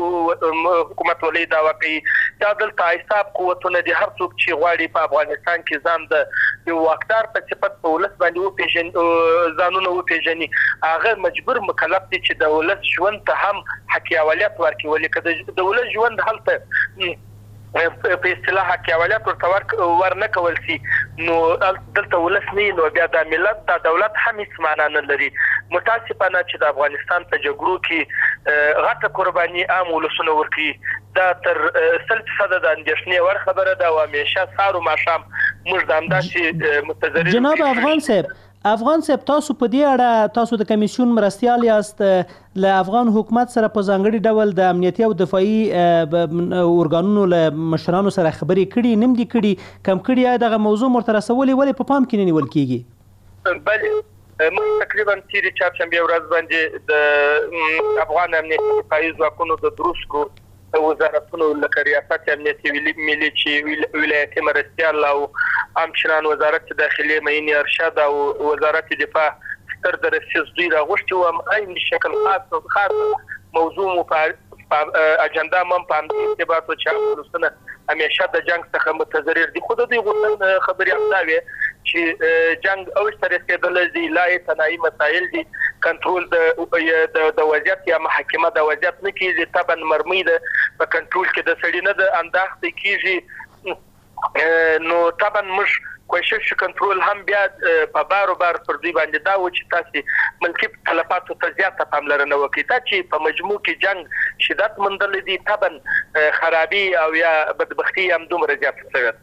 حکومت ولې دعوا کوي، دا دلته حساب قوتونه دي. هر څوک چې غواړي په افغانستان کې ځان د یو واکدار په صفت په ولس باندې وپېژني، ځانونه وپېژني، هغه مجبور مکلف دي چې د ولس ژوند ته هم حقیاولیت ورکړي. ولې که د ولس ژوند هلته په اصطلاح حقیاولیت ورته ورنه کول شي، نو دلته ولس نه، نو بیا د ملت د دولت هم هیڅ معنا نه لري. متاسفانه چې د افغانستان په جګړو کې غټه قرباني عام ولسونه ورکړي، دا تر سل فیصده د اندېښنې وړ خبره ده او همیشه سهار او ماښام موږ د همداسې متضرر. جناب افغان صاحب افغان صاحب تاسو په دې اړه تاسو د کمیسیون مرستیال یاست، له افغان حکومت سره په ځانګړي ډول د امنیتي او دفاعي ارګانونو له مشرانو سره خبرې کړي نیم دي کړي کم کړي دغه موضوع مرته رسولې ولې په پام کې نه نیول کیږي؟ بله موږ تقریبا تیرې چهارشنبې ورځ باندې د افغان امنیتي دفاعي ځواکونو د دروسکو وزارتونو لکه ریاست امنیتي ملي چې ولایتي مرستیال او همچنان وزارت داخلي معین ارشاد او وزارت دفاع ستر درسیز دوی راغوښتي وو عین شکل خاص خاص موضوع مو په اجنډا مم په ارتباط چې ولسونه همیشه د جنگ څخه متضرر دي. خو د دې غوښتنه خبرې امداوي چې جنگ او ستر رسیدل دي، لا تنایي مسایل دي، کنټرول د د وضعیت یا محاکمه د وضعیت نه کیږي، طبعا مرمي ده په کنټرول کې د سړی نه د انداخته کیږي. نو طبعا موږ کوشش کنټرول هم بیا په بارو بار پر دوی باندې دا و چې تاسو ملکی تلفاتو ته زیاته پاملرنه وکړئ. دا چې په مجموع کې جنگ شدت مندل دي، طبعا خرابي او یا بدبختی هم دومره زیاته شوې.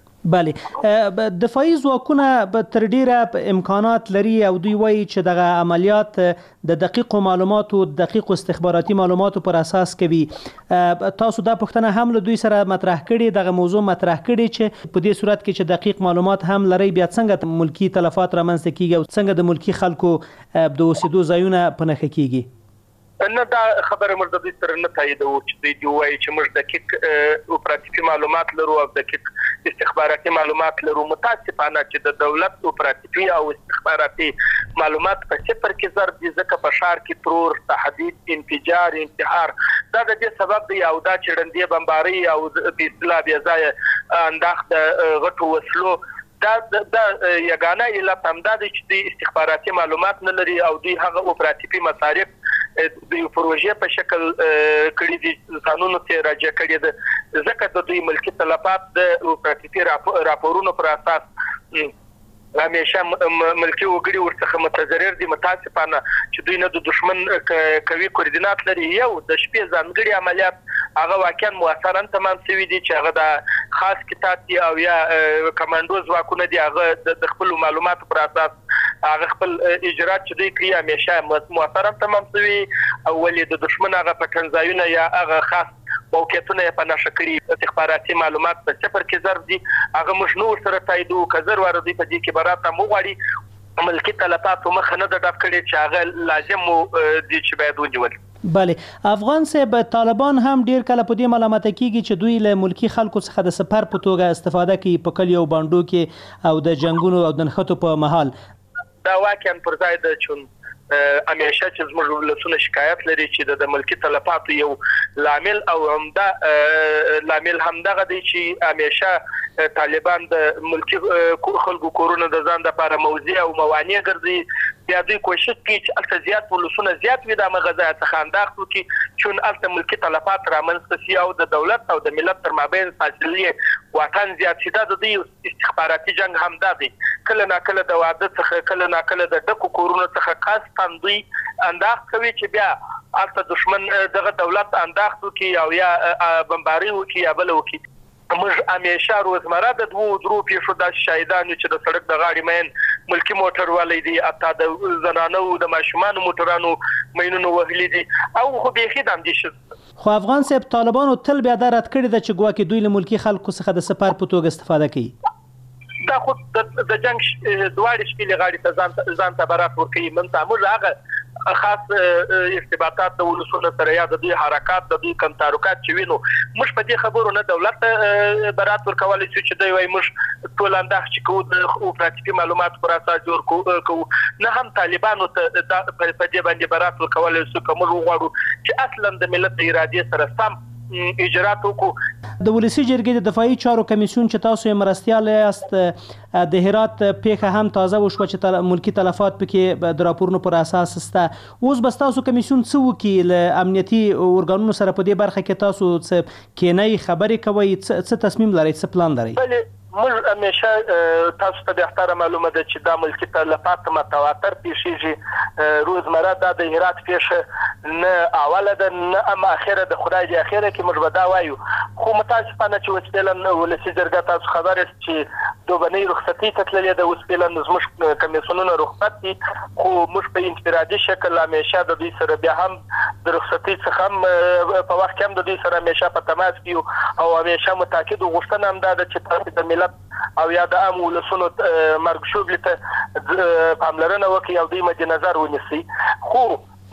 بله دفاعي ځواکونه به تر ډیره امکانات لري او دوی وایي چې دغه عملیات د دقیقو معلوماتو دقیقو استخباراتي معلوماتو پر اساس کوي. تاسو دا پوښتنه هم له دوی سره مطرح کړي، دغه موضوع مطرح کړي چې په دې صورت کې چې دقیق معلومات هم لري بیا څنګه ملکی تلفات رامنځته کیږي او څنګه د ملکی خلکو د اوسېدو ځایونه په نښه کیږي؟ نه دا خبره موږ د دې سره نه تاییدوو چې دوی وایي چې موږ دقیق اپراتیفي معلومات لرو او دقیق استخباراتي معلومات لرو. متاسفانه چې د دولت اپراتیفي او استخباراتي معلومات په صفر کې ضرب دي، ځکه په ښار کې ترور، تهدید، انفجار، انتحار دا د دې سبب دی او دا چړندې بمباري او د اصطلاح بیا ځای انداخت غټو وسلو دا د یګانه علت همدا دی چې د استخباراتي معلومات نه لري او دوی هغه اپراتیفي مصارف د یو پروژې په شکل کړي دي، قانونو ته راجع کړي ده، ځکه د دوی ملکي تلفات د اپراتیفي راپورونو پر اساس همیشه ملکی وګړي ورڅخه متضرر دي. متاسفانه چې دوی نه د دشمن کوي کوردینات لري. یو د شپې ځانګړي عملیات هغه واقعا مؤثرا تمام شوي دي چې هغه د خاص کتاب دي او یا کمانډو ځواکونه دي، هغه د خپل معلوماتو پر اساس هغه خپل اجرات چې دوی کوي همیشه مؤثرا تمام شوي او ولې د دشمن هغه پټنځایونه یا هغه خاص موقعیتونه په نشه کړي. استخباراتي معلومات په صفر کې ضرب دي، هغه موږ نور سره تاییدو کزر ور دي په دې کې براته مو غواړي ملکی تلفات مخه نه د ډاپ کړي چې هغه لازم دي چې باید ونیول. بله افغان صاحب، طالبان هم ډیر کله په دې ملامت کیږي چې دوی له ملکی خلکو څخه د سپر په توګه استفاده کوي په کلیو باندو کې او د جنگونو او د نښتو په محل. دا واقعا پر ځای د چون همیشه چې زموږ ولسونه شکایت لري چې د ملکی تلفاتو یو لامل او همدا لامل همدغه دی چې همیشه طالبان د ملکی خلکو کورونه د ځان لپاره موضوع او موانع ګرځي. بیا دوی کوشش کوي چې الته زیات ولسونه زیات وي د مغزا څخه انداخت وکړي چون الته ملکی تلفات رامنځته شي او د دولت او د ملت تر مابین فاصلې واټن زیات شي. دا د دې استخباراتي جنگ همدا دی، کله ناکله د واده څخه کله ناکله د ډکو کورونو څخه خاص دوی انداخت کوي چې بیا البته دشمن دغه دولت انداخت وکي او یا بمباري وکي یا بل وکي. موږ همیشه روزمره د دوه درو پیښو د شهیدانو چې د سړک د غاړې مین ملکی موټر والی دي، اته د زنانو د ماشومان موټرانو مینونو وهلي دي او خو بيخي د اندیشه. خو افغان صاحب طالبانو تل بیا دا رد کړی د چې ګواکې دوی له ملکی خلکو څخه د سپر په توګه استفاده کوي. دا خو د جنگ دواړي شپې لغاړي ته ځان ځان ته برات ورکوي. من تعامل هغه خاص ارتباطات د ولسونو سره یا د دوی حرکات د دوی کنتاروکات چې وینو موږ په دې خبرو نه دولت برات ورکولای شو چې دوی وای موږ ټول انداخ چې کوو د اپراتیفي معلومات پر اساس جوړ کوو، نه هم طالبانو ته په دې باندې برات ورکولای شو کوم وغواړو چې اصلا د ملت د ارادې سره سم اجرات وکړو. د ولسی جرګې د دفاعي چارو کمیسیون چې تاسو یې مرستیال یاست د هرات پیښه هم تازه وشوه چې ملکی تلفات پکې د راپورونو پر اساس سته. اوس بس تاسو کمیسیون څه وکړي له امنیتي ارګانونو سره په دې برخه کې تاسو څه کینی خبرې کوئ، څه تصمیم لرئ، څه پلان لرئ؟ موږ همیشه تاسو ته د اختاره معلومه ده چې دا ملکی تلفات متواتر پیښیږي. روزمره دا د هرات پیښه نه اوله ده نه هم اخره د خدای د اخره کې موږ به دا وایو. خو متاسفانه چې وسپیلن ولسی جرګه تاسو خبر است چې دوبنۍ رخصتي ته تللې ده، وسپیلن زموږ کمیسیونونه رخصت دي خو موږ په انفرادي شکل همیشه د دوی سره بیا هم د رخصتي څخه هم په وخت کې هم د دوی سره همیشه په تماس کې او همیشه متاکد غوښتنه هم دا ده چې تاسو د او یا د عام ولسونو مرګ شوبلې ته پاملرنه وکړي او دوی مد نظر ونیسي. خو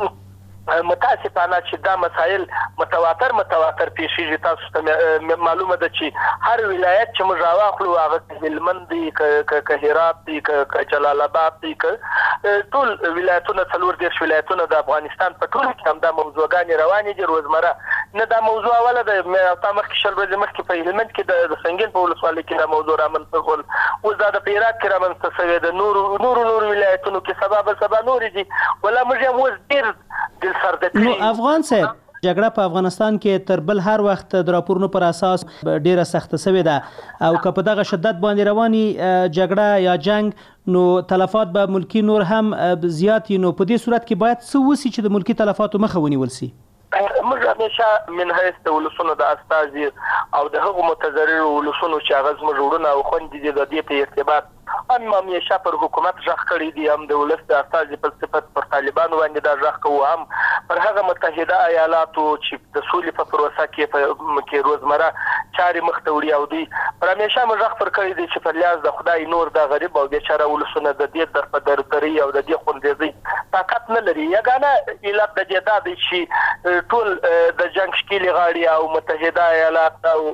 متاسفانه چې دا مسایل متواتر متواتر پیښیږي. تاسو ته معلومه ده چې هر ولایت چې موږ راواخلو هغه هلمند دي که هرات دي که جلال آباد دي که ټول ولایتونه څلور دېرش ولایتونه د افغانستان په ټولو کې همدا موضوعګانې روانې دي روزمره. نه دا موضوع اوله ده، تا مخکې شل ورځې مخکې په هلمند کې د سنګین په ولسوالۍ کې دا موضوع رامنځته شول، اوس دا د په هرات کې رامنځته شوې ده. نورو نورو نورو ولایتونو کې سبا به سبا نورې دي. ولا موږ هم اوس ډېر نو افغان صاحب جګړه په افغانستان کې تر بل هر وخت د راپورونو پر اساس ډیره سخته شوې ده او که په دغه شدت باندې رواني جګړه یا جنگ نو تلفات به ملکی نور هم زیات نو په دې صورت کې باید څه وسی چې د ملکی تلفاتو مخه ونیول شي. موږ همیشه من حیث د ولسونو د استازي او د هغو متضرر ولسونو چې هغه زموږ وروڼه او خویندې دي د دې په ارتباط هم همیشه پر حکومت غږ کړی دي، هم د ولس د استازي په صفت پر طالبانو باندې دا غږ کوو، هم پر هغه متحده ایالاتو چې د سولې په پروسه کې کې روزمره چارې مخته وړي او دوی پر همیشه موږ غږ پر کړی دي چې پر لیاز د خدای نور د غریب او بیچاره ولسونه د دې در په درتري او د دې خوندېزۍ طاقت نه لري. یګانه علت د دې دا دی چې ټول د جنگ شکیلې غاړي او متحده ایالات او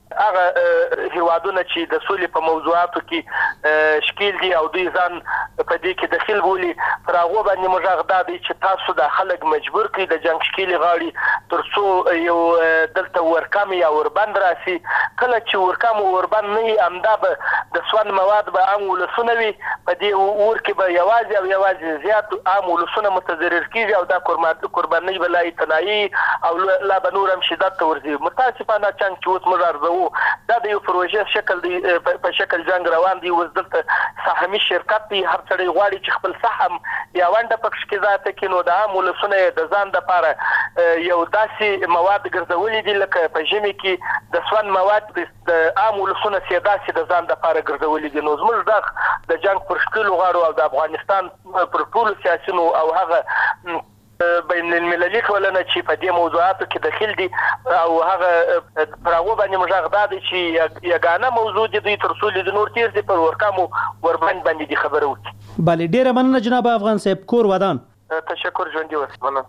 هغه هیوادونه چې د سولې په موضوعاتو کې شکیل دي او دوی ځان په دې کې دخیل بولي پر هغه باندې موږ غدا دي چې تاسو د خلک مجبور کړئ د جنگ شکیلي غاړي ترڅو یو دلته ورکم یا وربند راسي کله چې ورکم او وربند نه امدا به د سون مواد به عام ولسونه وي په دې ور کې به یوازې او یوازې زیات عام ولسونه متضرر کیږي او دا قرباني بلای تنایي او لا بنورم شدت ورزي متاسفانه څنګه چې اوس موږ ارزو دا د یو پروژې شکل دی په شکل جنگ روان دی اوس دلته سهمي شرکت دی هر څړي غواړي چې خپل سهم یا ونده پکښ کې ذاته کې نو د عام ولسونه د ځان د لپاره یو داسې مواد ګرځولې دي لکه په ژمي کې د سون مواد د عام ولسونه سیداسي د ځان د لپاره ګرځولې دي نو زموږ د جنگ پر شکل غواړو او د افغانستان پر ټول سیاسيونو او هغه بین المللي ټولنه چې په دې موضوعاتو کې داخل دي او هغه پر هغه باندې موږ غدا دي چې یګانه موضوع دي تر څو د نور تیر دي پر ورکمو وربند باندې دي خبره وکړي. بله ډیره مننه جناب افغان صاحب کور ودان. تشکر ژوندي اوسئ. مننه.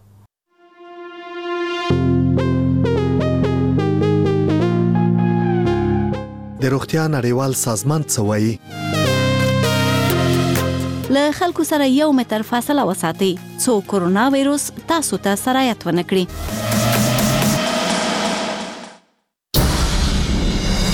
د روغتیا نړیوال سازمان څه وایي؟ له خلکو سره یو متر فاصله وساتئ څو کرونا وایروس تاسو ته سرایت ونه کړي.